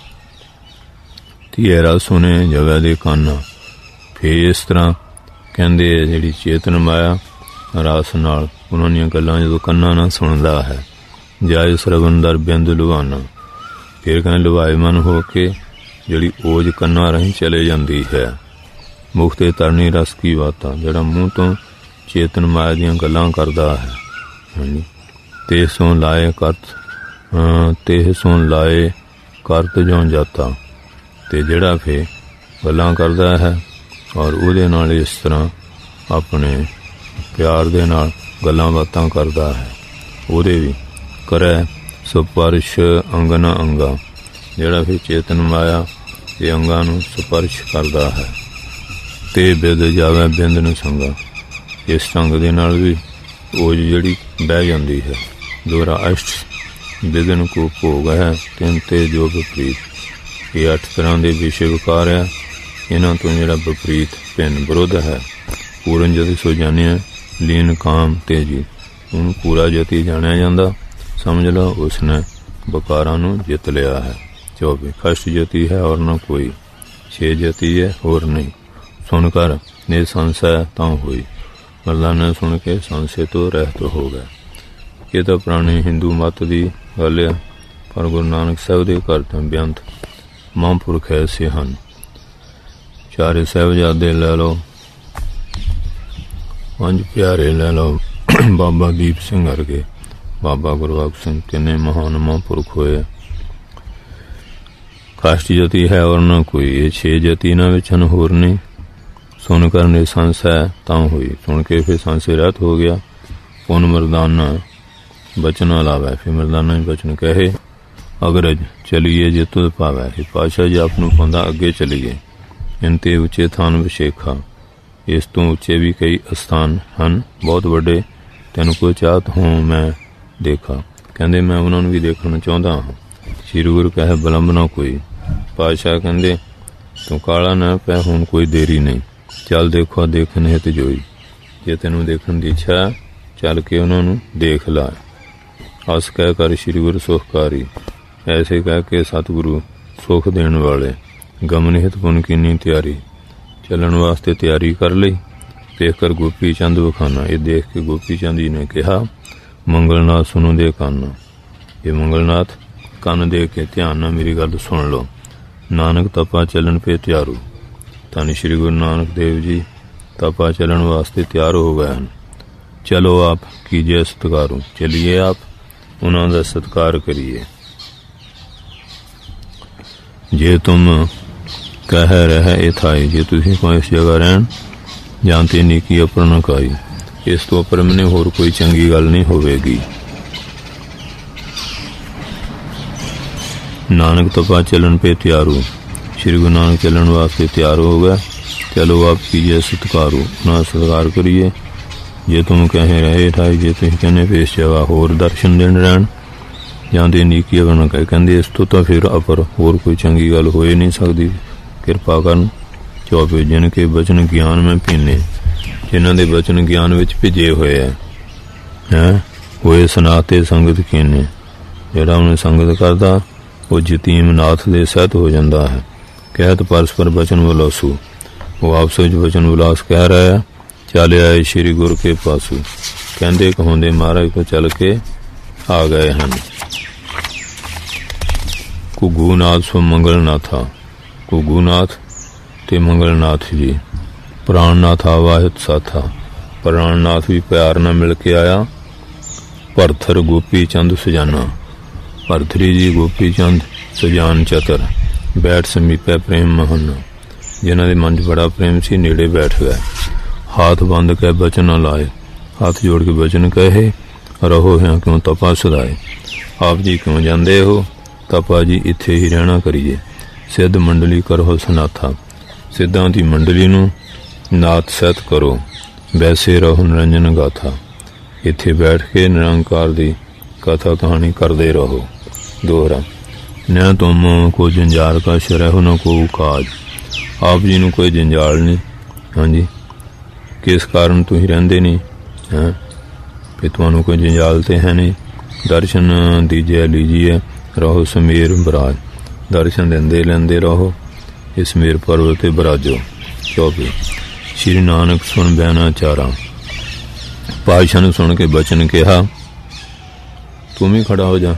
Speaker 1: ਧੀਏਰਾ ਸੁਣੇ ਜਗ੍ਹਾ ਦੇ ਕੰਨ। ਫਿਰ ਇਸ ਤਰ੍ਹਾਂ ਕਹਿੰਦੇ ਜਿਹੜੀ ਚੇਤਨ ਮਾਇਆ ਰਸ ਨਾਲ ਉਹਨਾਂ ਦੀਆਂ ਗੱਲਾਂ ਜਦੋਂ ਕੰਨਾਂ ਨਾਲ ਸੁਣਦਾ ਹੈ, ਜਾਇ ਸਰਵਨ ਦਰ ਬਿੰਦ ਲੁਭਾਨਾ। ਫਿਰ ਕਹਿੰਦੇ ਲੁਭਾਏਮਨ ਹੋ ਕੇ ਜਿਹੜੀ ਓਜ ਕੰਨਾਂ ਰਾਹੀਂ ਚਲੇ ਜਾਂਦੀ ਹੈ। ਮੁਖ ਤੇ ਤਰਨੀ ਰਸ ਕੀ ਬਾਤਾਂ। ਜਿਹੜਾ ਮੂੰਹ ਤੋਂ ਚੇਤਨ ਮਾਇਆ ਦੀਆਂ ਗੱਲਾਂ ਕਰਦਾ ਹੈ, ਹਾਂਜੀ ਤੇ ਸੋਂ ਲਾਏ ਕਰਤ ਜਿਉਂ ਜਾਤਾ। ਤੇ ਜਿਹੜਾ ਫਿਰ ਗੱਲਾਂ ਕਰਦਾ ਹੈ ਔਰ ਉਹਦੇ ਨਾਲ ਇਸ ਤਰ੍ਹਾਂ ਆਪਣੇ ਪਿਆਰ ਦੇ ਨਾਲ ਗੱਲਾਂ ਬਾਤਾਂ ਕਰਦਾ ਹੈ, ਉਹਦੇ ਵੀ ਕਰੈ ਸਪਰਸ਼ ਅੰਗਨਾ ਅੰਗਾ। ਜਿਹੜਾ ਫਿਰ ਚੇਤਨ ਮਾਇਆ ਦੇ ਅੰਗਾਂ ਨੂੰ ਸਪਰਸ਼ ਕਰਦਾ ਹੈ ਤੇ ਬਿਦ ਜਾਵੇ ਬਿੰਦ ਨੂੰ ਸੰਗਾ। ਇਸ ਢੰਗ ਦੇ ਨਾਲ ਵੀ ਓਜ ਜਿਹੜੀ ਬਹਿ ਜਾਂਦੀ ਹੈ। ਦੋਹਰਾ ਅਸ਼ਟ ਬਿਦਨ ਕੋ ਭੋਗ ਹੈ ਤਿੰਨ ਤੇ ਜੋ ਵਿਪਰੀਤ। ਇਹ 8 ਤਰ੍ਹਾਂ ਦੇ ਵਿਸ਼ੇ ਵਿਕਾਰ ਹੈ। ਇਹਨਾਂ ਤੋਂ ਜਿਹੜਾ ਵਿਪਰੀਤ ਭਿੰਨ ਵਿਰੋਧ ਹੈ। ਪੂਰਨ ਜਤੀ ਸੋ ਜਾਣਿਆ ਲੀਨ ਕਾਮ ਤੇਜੀ। ਉਹਨੂੰ ਪੂਰਾ ਜਤੀ ਜਾਣਿਆ ਜਾਂਦਾ, ਸਮਝ ਲਓ ਉਸਨੇ ਵਿਕਾਰਾਂ ਨੂੰ ਜਿੱਤ ਲਿਆ ਹੈ। 24 ਕਸ਼ਟ ਜਤੀ ਹੈ ਔਰ ਨਾ ਕੋਈ। 6 ਜਤੀ ਹੈ ਹੋਰ ਨਹੀਂ। ਸੁਣ ਕਰ ਨੇ ਸੰਸੈ ਤਾਂ ਹੋਈ। ਮਰਦਾਨਾ ਸੁਣ ਕੇ ਸੰਸੇ ਤੋਂ ਰਹਿਤ ਹੋ ਗਏ। ਇਹ ਤਾਂ ਪੁਰਾਣੇ ਹਿੰਦੂ ਮੱਤ ਦੀ ਗੱਲ ਆ, ਪਰ ਗੁਰੂ ਨਾਨਕ ਸਾਹਿਬ ਦੇ ਘਰ ਤੋਂ ਬੇਅੰਤ ਮਹਾਂਪੁਰਖ ਐਸੇ ਹਨ। ਚਾਰੇ ਸਾਹਿਬਜ਼ਾਦੇ ਲੈ ਲਓ, 5 ਪਿਆਰੇ ਲੈ ਲਓ, ਬਾਬਾ ਦੀਪ ਸਿੰਘ ਵਰਗੇ, ਬਾਬਾ ਗੁਰਬਖਸ਼ ਸਿੰਘ, ਕਿੰਨੇ ਮਹਾਨ ਮਹਾਂਪੁਰਖ ਹੋਏ। ਕਾਸ਼ਟ ਜਤੀ ਹੈ ਔਰ ਨਾ ਕੋਈ। ਇਹ 6 ਜਤੀ ਇਹਨਾਂ ਵਿੱਚ ਹਨ ਹੋਰ ਨਹੀਂ। ਸੁਣ ਕਰਨੇ ਸੰਸ ਹੈ ਤਾਂ ਹੋਈ। ਸੁਣ ਕੇ ਫਿਰ ਸੰਸੇ ਰਹਿਤ ਹੋ ਗਿਆ। ਪੁਨ ਮਰਦਾਨਾ ਬਚਨ ਲਾਵੇ। ਫਿਰ ਮਰਦਾਨਾ ਬਚਨ ਕਹੇ ਅਗਰਜ ਚਲੀਏ ਜੇ ਤੁਧ ਪਾਵੈ। ਇਹ ਪਾਤਸ਼ਾਹ ਜੀ ਆਪ ਨੂੰ ਪਾਉਂਦਾ ਅੱਗੇ ਚਲੀਏ। ਇੰਤੇ ਉੱਚੇ ਥਾਨ ਵਿਸ਼ੇਖਾ। ਇਸ ਤੋਂ ਉੱਚੇ ਵੀ ਕਈ ਅਸਥਾਨ ਹਨ ਬਹੁਤ ਵੱਡੇ। ਤੈਨੂੰ ਕੋਈ ਚਾਹਤ ਹੋ ਮੈਂ ਦੇਖਾ। ਕਹਿੰਦੇ ਮੈਂ ਉਹਨਾਂ ਨੂੰ ਵੀ ਦੇਖਣਾ ਚਾਹੁੰਦਾ ਹਾਂ। ਸ਼੍ਰੀ ਗੁਰੂ ਕਹੇ ਵਿਲੰਬ ਨਾ ਕੋਈ। ਪਾਤਸ਼ਾਹ ਕਹਿੰਦੇ ਤੂੰ ਕਾਲਾ ਨਾ ਪੈ, ਹੁਣ ਕੋਈ ਦੇਰੀ ਨਹੀਂ। ਚੱਲ ਦੇਖੋ ਦੇਖਣ ਹਿਤ ਜੋਈ। ਜੇ ਤੈਨੂੰ ਦੇਖਣ ਦੀ ਇੱਛਾ ਚੱਲ ਕੇ ਉਹਨਾਂ ਨੂੰ ਦੇਖ ਲਾ। ਅਸ ਕਹਿ ਕਰ ਸ਼੍ਰੀ ਗੁਰੂ ਸੁਖਕਾਰੀ। ਐਸੇ ਕਹਿ ਕੇ ਸਤਿਗੁਰੂ ਸੁਖ ਦੇਣ ਵਾਲੇ। ਗਮਨ ਹਿਤ ਪੁਨ ਕੀਨੀ ਤਿਆਰੀ। ਚੱਲਣ ਵਾਸਤੇ ਤਿਆਰੀ ਕਰ ਲਈ। ਦੇਖ ਕਰ ਗੋਪੀ ਚੰਦ ਵਿਖਾਨਾ। ਇਹ ਦੇਖ ਕੇ ਗੋਪੀ ਚੰਦ ਜੀ ਨੇ ਕਿਹਾ ਮੰਗਲਨਾਥ ਸੁਣੋ ਦੇ ਕੰਨ। ਇਹ ਮੰਗਲਨਾਥ ਕੰਨ ਦੇ ਕੇ ਧਿਆਨ ਨਾਲ ਮੇਰੀ ਗੱਲ ਸੁਣ ਲਓ। ਨਾਨਕ ਤਪਾ ਚੱਲਣ ਪੇ ਤਿਆਰੂ। ਧੰਨ ਸ਼੍ਰੀ ਗੁਰੂ ਨਾਨਕ ਦੇਵ ਜੀ ਤਪਾ ਚੱਲਣ ਵਾਸਤੇ ਤਿਆਰ ਹੋ ਗਏ ਹਨ। ਚਲੋ ਆਪ ਕੀਜੇ ਸਤਿਕਾਰੂ। ਚਲੀਏ ਆਪ ਉਹਨਾਂ ਦਾ ਸਤਿਕਾਰ ਕਰੀਏ। ਜੇ ਤੁਮ ਕਹਿ ਰਹੇ ਇਹ ਥਾਈ। ਜੇ ਤੁਸੀਂ ਕੋਈ ਇਸ ਜਗ੍ਹਾ ਰਹਿਣ ਜਾਂਤੇ ਨੀਕੀ ਅਪਰਨ ਕਾਈ। ਇਸ ਤੋਂ ਉੱਪਰ ਮੈਨੂੰ ਹੋਰ ਕੋਈ ਚੰਗੀ ਗੱਲ ਨਹੀਂ ਹੋਵੇਗੀ। ਨਾਨਕ ਤਪਾ ਚੱਲਣ ਪੇ ਤਿਆਰੂ। ਸ਼੍ਰੀ ਗੁਰੂ ਨਾਨਕ ਚੱਲਣ ਵਾਸਤੇ ਤਿਆਰ ਹੋ ਗਿਆ। ਚਲੋ ਆਪ ਕੀਜੇ ਸਤਿਕਾਰੂ। ਉਹਨਾਂ ਸਤਿਕਾਰ ਕਰੀਏ। ਜੇ ਤੁਮ ਕਹਿ ਰਹੇ ਠਾਈ। ਜੇ ਤੁਸੀਂ ਕਹਿੰਦੇ ਵੀ ਇਸ ਜਗ੍ਹਾ ਹੋਰ ਦਰਸ਼ਨ ਦੇਣ ਰਹਿਣ ਜਾਂਦੇ ਨੀਕੀ ਅਪਰਨ ਕਾਈ। ਕਹਿੰਦੇ ਇਸ ਤੋਂ ਤਾਂ ਫਿਰ ਅਪਰ ਹੋਰ ਕੋਈ ਚੰਗੀ ਗੱਲ ਹੋ ਹੀ ਨਹੀਂ ਸਕਦੀ। ਕਿਰਪਾ ਕਰਨ। 24 ਜਿਨ ਕੇ ਬਚਨ ਗਿਆਨ ਮੈਂ ਪੀਨੇ। ਜਿਨ੍ਹਾਂ ਦੇ ਬਚਨ ਗਿਆਨ ਵਿੱਚ ਭਿੱਜੇ ਹੋਏ ਹੈ ਹੋਏ ਸਨਾਤੇ ਸੰਗਤ ਕੀਨੇ। ਜਿਹੜਾ ਉਹਨੇ ਸੰਗਤ ਕਰਦਾ ਉਹ ਜਤੀਮ ਨਾਥ ਦੇ ਸਹਿਤ ਹੋ ਜਾਂਦਾ ਹੈ। ਕਹਿਤ ਪਰਸਪਰ ਬਚਨ ਵਿਲਾਸੂ। ਉਹ ਆਪਸ ਵਿੱਚ ਬਚਨ ਵਿਲਾਸ ਕਹਿ ਰਿਹਾ ਹੈ। ਚੱਲ ਆਏ ਸ਼੍ਰੀ ਗੁਰੂ ਕੇ ਪਾਸੂ। ਕਹਿੰਦੇ ਕਹਾਉਂਦੇ ਮਹਾਰਾਜ ਕੋਲ ਚੱਲ ਕੇ ਆ ਗਏ ਹਨ। ਘੁੱਗੂ ਨਾਥ ਸੋ ਮੰਗਲ ਨਾਥਾ। ਘੁੱਗੂ ਨਾਥ ਤੇ ਮੰਗਲਨਾਥ ਜੀ। ਪ੍ਰਾਣਨਾਥ ਆਵਾਹਿਤ ਸਾਥਾ। ਪ੍ਰਾਣਨਾਥ ਵੀ ਪਿਆਰ ਨਾਲ ਮਿਲ ਕੇ ਆਇਆ। ਭਰਥਰ ਗੋਪੀ ਚੰਦ ਸਜਾਨਾ। ਭਰਥਰੀ ਜੀ ਗੋਪੀ ਚੰਦ ਸਜਾਨ ਚਤਰ। ਬੈਠ ਸਮੀਪੈ ਪ੍ਰੇਮ ਮਹਨ। ਜਿਨ੍ਹਾਂ ਦੇ ਮਨ 'ਚ ਬੜਾ ਪ੍ਰੇਮ ਸੀ ਨੇੜੇ ਬੈਠ ਗਏ। ਹਾਥ ਬੰਦ ਕੇ ਬਚਨ ਨਾ ਲਾਏ। ਹੱਥ ਜੋੜ ਕੇ ਬਚਨ ਕਹੇ, ਰਹੋ ਹੈ ਕਿਉਂ ਤਪਾ ਸਦਾਏ। ਆਪ ਜੀ ਕਿਉਂ ਜਾਂਦੇ ਹੋ? ਤਪਾ ਜੀ ਇੱਥੇ ਹੀ ਰਹਿਣਾ ਕਰੀਏ। ਸਿੱਧ ਮੰਡਲੀ ਕਰੋ ਸਨਾਥਾ। ਸਿੱਧਾਂ ਦੀ ਮੰਡਲੀ ਨੂੰ ਨਾਥ ਸਹਿਤ ਕਰੋ। ਵੈਸੇ ਰਹੋ ਨਿਰੰਜਨ ਗਾਥਾ। ਇੱਥੇ ਬੈਠ ਕੇ ਨਿਰੰਕਾਰ ਦੀ ਕਥਾ ਕਹਾਣੀ ਕਰਦੇ ਰਹੋ। ਦੋਹਰਾ। न तुम को जंजाल का शरह न को काज। आप जी ਨੂੰ ਕੋਈ ਜੰਜਾਲ ਨਹੀਂ। ਹਾਂਜੀ, ਕਿਸ ਕਾਰਨ ਤੁਸੀਂ ਰਹਿੰਦੇ ਨਹੀਂ ਹੈ ਕਿ ਤੁਹਾਨੂੰ ਕੋਈ ਜੰਜਾਲ ਤੇ ਹੈ ਨਹੀਂ। ਦਰਸ਼ਨ ਦੀਜੇ ਲੀਜੀਏ ਰਹੋ ਸਮੀਰ ਬਰਾਜ। ਦਰਸ਼ਨ ਦਿੰਦੇ ਲੈਂਦੇ ਰਹੋ ਇਸ ਮੇਰ ਪਰਵਤ ਤੇ ਬਰਾਜੋ। 24 ਸ਼੍ਰੀ ਨਾਨਕ ਸੁਣ ਬੈਨਾ ਚਾਰਾ। ਪਾਤਸ਼ਾਹ ਨੂੰ ਸੁਣ ਕੇ ਬਚਨ ਕਿਹਾ, ਤੂੰ ਵੀ ਖੜਾ ਹੋ ਜਾ।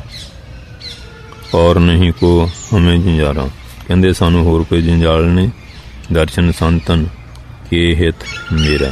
Speaker 1: और नहीं को हमें जंजारा। कहते सानू होर कोई जंजाल नहीं। दर्शन संतन के हित मेरा।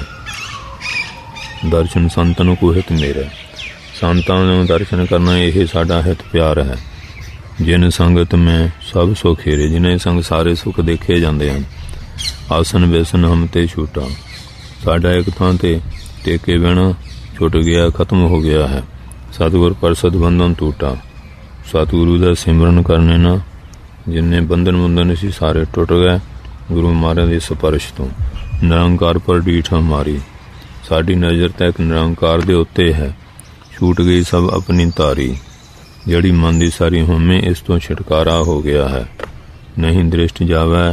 Speaker 1: दर्शन संतन को हित मेरा। संतां नूं दर्शन करना यही साडा हित प्यार है। जिन संगत में सब सुख हेरे। जिन्हें संग सारे सुख देखे जाते हैं। आसन बेसन हम ते छूटा। साडा एक थां ते टेके बहना छुट गया, खत्म हो गया है। सतगुर परसद बंधन टूटा। सतगुरु का सिमरन करने ना जिन्ने बंधन बुंधन सी सारे टुट गए। गुरु महाराज के स्पर्श तो निरंकार पर डीठ हमारी। साडी नज़र तक निरंकार दे उत्ते है। छूट गई सब अपनी तारी। जड़ी मन की सारी होमे इस तो छुटकारा हो गया है। नहीं दृष्ट जावे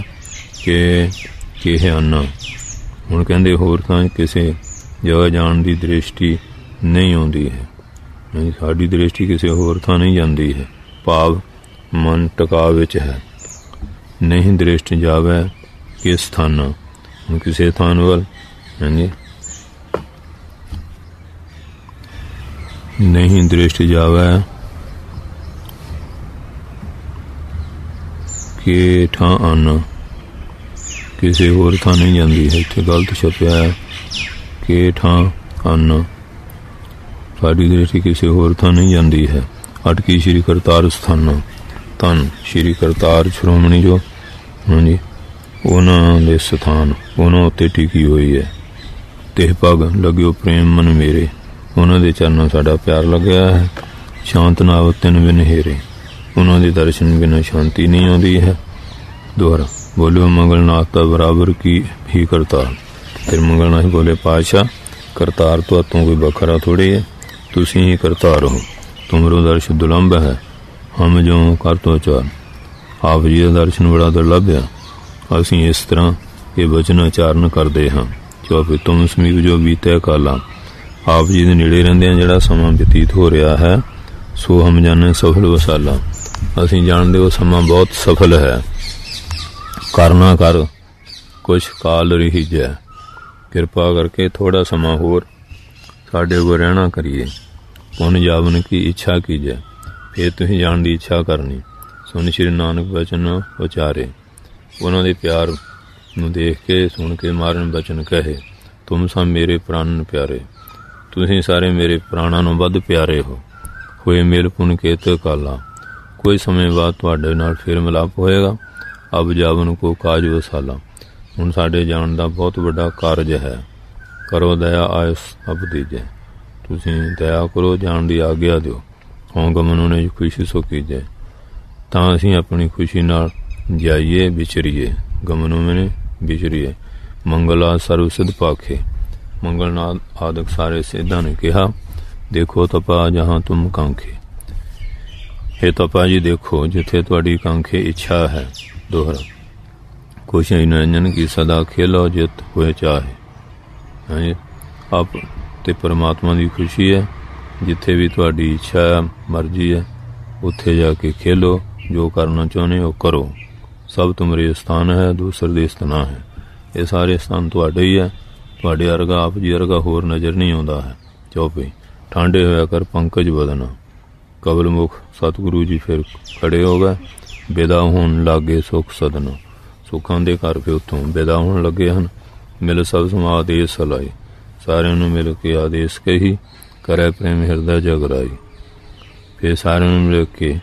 Speaker 1: के है अन्ना। हुण कहंदे होर तां किसे जगह जाण दी दृष्टि नहीं आउंदी है। नहीं, साडी दृष्टि किसी होर थां नहीं जाती है। भाव मन टका विच है। नहीं दृष्टि जावे किस थाना। हुण किसी थान वल हांजी नहीं दृष्टि जावे के थां आना। किसी होर थां नहीं जाती है। इत्थे गलत छपिया है के थां आना। साडी दृष्टि किसी होर थां नहीं जाती है। अटकी श्री करतार स्थाना। धन श्री करतार श्रोमणी जो हाँ जी उन्हों दे स्थान उन्हों उत्ते टिकी हुई है। तिह पग लग्यो प्रेम मन मेरे। उन्हों दे चरणों साडा प्यार लग्या है। शांत नाव तिन बिन हेरे। उन्हों दे दर्शन बिना शांति नहीं आती है। दोहरा। बोलो मंगलनाथ का बराबर की ही करतार। फिर मंगलनाथ बोले, पातशाह करतार तो हथों कोई बखरा थोड़ी है। तुसी ही करतार हो। तुमरो दर्श दुलंभ है। हम जो कर तो चार। आप जी का दर्शन बड़ा दुर्लभ है। असी इस तरह ये वचन उचारण करते हाँ। 24 तुम समीप जो बीते काला। आप जी के नेड़े रहिंदे जिहड़ा समा बतीत हो रहा है सो हम जाने सफल वसाला। असी जानते हो समा बहुत सफल है। करना कर कुछ काल रही जै। कृपा करके थोड़ा समा होर साडे को रहना करिए। पुन जावन की इच्छा कीजिए। फिर तुसीं जान की इच्छा करनी। सुन श्री नानक बचन उचारे। उन्हों दे प्यार नूं देख के सुन के मारन बचन कहे, तुम सब मेरे प्राणन प्यारे। तुसीं सारे मेरे प्राणा नूं वध प्यारे हो। होए मेल पुन केत काला। कोई समय बाद तुहाडे नाल फिर मिलाप होएगा। अब जावन को काज वसाला। हुण साडे जाण दा बहुत वड्डा कारज है। करो दया आयस अब दीजे। तुसीं दया करो जाण दी आग्या दिओ। हों गमन ने खुशी सो कीजे। तां असीं अपनी खुशी नाल जाइए विचरिए। गमनों में विचरिए। मंगला सर्व सिद्ध पाखे। मंगलनाथ आदक सारे सिद्धां ने कहा, देखो तपा जहां तुम कांखे। हे तपा जी देखो जिथे तुहाडी कांखे इच्छा है। दोहरा। कुछ निरंजन की सदा खेलो जित हुए चाहे। हाँ आप ते परमात्मा की खुशी है। जिथे भी तुहाडी इच्छा है मर्जी है उत्थे जाके खेलो। जो करना चाहते हो करो। सब तुमरे स्थान है दूसरे देश ना है। ये सारे स्थान तुहाडे ही है। तुहाडे वर्गा आप जी वर्गा होर नज़र नहीं आता है। 24 ठांडे होया कर पंकज बदना। कबल मुख सतगुरु जी फिर खड़े हो गए। विदा होन लागे सुख सदना। ਸੁੱਖਾਂ ਦੇ ਘਰ ਫਿਰ ਉੱਥੋਂ ਵਿਦਾ ਹੋਣ ਲੱਗੇ ਹਨ। ਮਿਲ ਸਭ ਸਮਾਂ ਆਦੇਸ਼ ਹਲਾਈ, ਸਾਰਿਆਂ ਨੂੰ ਮਿਲ ਕੇ ਆਦੇਸ਼ ਕਹੀ, ਕਰੇ ਪ੍ਰੇਮ ਹਿਰਦਾ ਜਗਰਾਈ। ਫਿਰ ਸਾਰਿਆਂ ਨੂੰ ਮਿਲ ਕੇ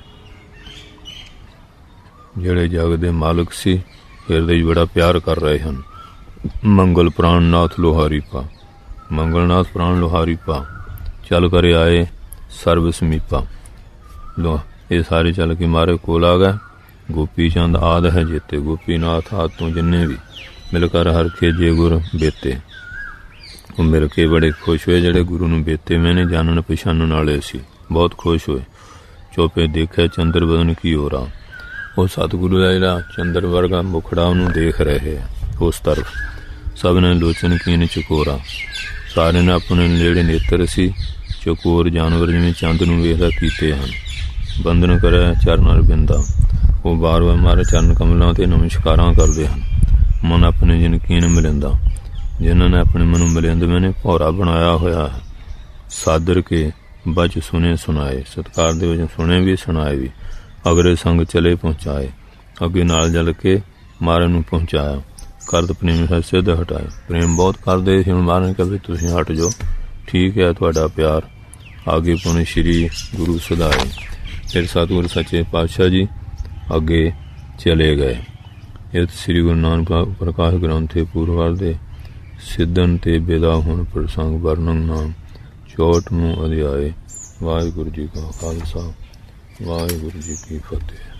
Speaker 1: ਜਿਹੜੇ ਜਗ ਦੇ ਮਾਲਕ ਸੀ ਹਿਰਦੇ 'ਚ ਬੜਾ ਪਿਆਰ ਕਰ ਰਹੇ ਹਨ। ਮੰਗਲ ਪ੍ਰਾਣਨਾਥ ਲੋਹਾਰੀ ਪਾ, ਮੰਗਲਨਾਥ ਪ੍ਰਾਣ ਲੋਹਾਰੀ ਪਾ, ਚੱਲ ਕਰੇ ਆਏ ਸਰਬ ਸਮੀਪਾ। ਲੋ ਇਹ ਸਾਰੇ ਚੱਲ ਕੇ ਮਾਰੇ ਕੋਲ ਆ ਗਏ। ਗੋਪੀ ਚੰਦ ਆਦ ਹੈ ਜੇਤੇ, ਗੋਪੀਨਾਥ ਆਦ ਤੋਂ ਜਿੰਨੇ ਵੀ ਮਿਲ ਕਰ ਹਰ ਖੇਜੇ ਗੁਰ ਬੇਤੇ। ਉਹ ਮਿਲ ਕੇ ਬੜੇ ਖੁਸ਼ ਹੋਏ, ਜਿਹੜੇ ਗੁਰੂ ਨੂੰ ਬੇਤੇ ਮੈਨੇ ਜਾਣਨ ਪਛਾਣਨ ਵਾਲੇ ਸੀ, ਬਹੁਤ ਖੁਸ਼ ਹੋਏ। ਚੋਪੇ ਦੇਖਿਆ ਚੰਦਰ ਬਦਨ ਕੀ ਹੋ ਰਹਾ, ਉਹ ਸਤਿਗੁਰੂ ਦਾ ਜਿਹੜਾ ਚੰਦਰ ਵਰਗਾ ਮੁਖੜਾ ਉਹਨੂੰ ਦੇਖ ਰਹੇ ਹੈ। ਉਸ ਤਰਫ ਸਭ ਨੇ ਲੋਚਨ ਕੀਨ ਚਕੋਰਾ, ਸਾਰਿਆਂ ਨੇ ਆਪਣੇ ਜਿਹੜੇ ਨੇਤਰ ਸੀ ਚਕੋਰ ਜਾਨਵਰ ਜਿਵੇਂ ਚੰਦ ਨੂੰ ਵੇਖਦਾ ਕੀਤੇ ਹਨ। ਬੰਦਨ ਕਰਿਆ ਚਰਨ ਅਰਬਿੰਦਾ, ਉਹ ਵਾਰ ਵਾਰ ਮਾਰੇ ਚਰਨ ਕਮਲਾਂ ਤੇ ਨਮਸਕਾਰਾਂ ਕਰਦੇ ਹਨ। ਮਨ ਆਪਣੇ ਜਨਕੀਨ ਮਿਲਿੰਦਾ, ਜਿਨ੍ਹਾਂ ਨੇ ਆਪਣੇ ਮਨ ਨੂੰ ਮਿਲਿੰਦ ਮੈਨੇ ਭੌਰਾ ਬਣਾਇਆ ਹੋਇਆ ਹੈ। ਸਾਦਰ ਕੇ ਬਚ ਸੁਨੇ ਸੁਣਾਏ, ਸਤਿਕਾਰ ਦੇ ਵਿੱਚ ਸੁਣੇ ਵੀ ਸੁਣਾਏ ਵੀ। ਅਗਰੇ ਸੰਗ ਚਲੇ ਪਹੁੰਚਾਏ, ਅੱਗੇ ਨਾਲ ਜਲ ਕੇ ਮਾਰਨ ਨੂੰ ਪਹੁੰਚਾਇਆ। ਕਰਦ ਪ੍ਰੇਮ ਸਿੱਧ ਹਟਾਏ, ਪ੍ਰੇਮ ਬਹੁਤ ਕਰਦੇ ਸੀ। ਹੁਣ ਮਾਰਨ ਕਹੇ ਤੁਸੀਂ ਹਟ ਜਾਓ, ਠੀਕ ਹੈ ਤੁਹਾਡਾ ਪਿਆਰ। ਆਗੇ ਪੁਣੇ ਸ਼੍ਰੀ ਗੁਰੂ ਸਦਾਏ। ਫਿਰ ਸਤਿਗੁਰੂ ਸੱਚੇ ਪਾਤਸ਼ਾਹ ਜੀ ਅੱਗੇ ਚਲੇ ਗਏ। ਇਹ ਸ੍ਰੀ ਗੁਰੂ ਨਾਨਕ ਪ੍ਰਕਾਸ਼ ਗ੍ਰੰਥੇ ਪੂਰਵਾਰ ਦੇ ਸਿੱਧਨ ਤੇ ਬੇਦਾ ਹੁਣ ਪ੍ਰਸੰਗ ਵਰਣਨ ਨਾਮ 64ਵਾਂ ਅਧਿਆਏ। ਵਾਹਿਗੁਰੂ ਜੀ ਕਾ ਖਾਲਸਾ, ਵਾਹਿਗੁਰੂ ਜੀ ਕੀ ਫਤਿਹ।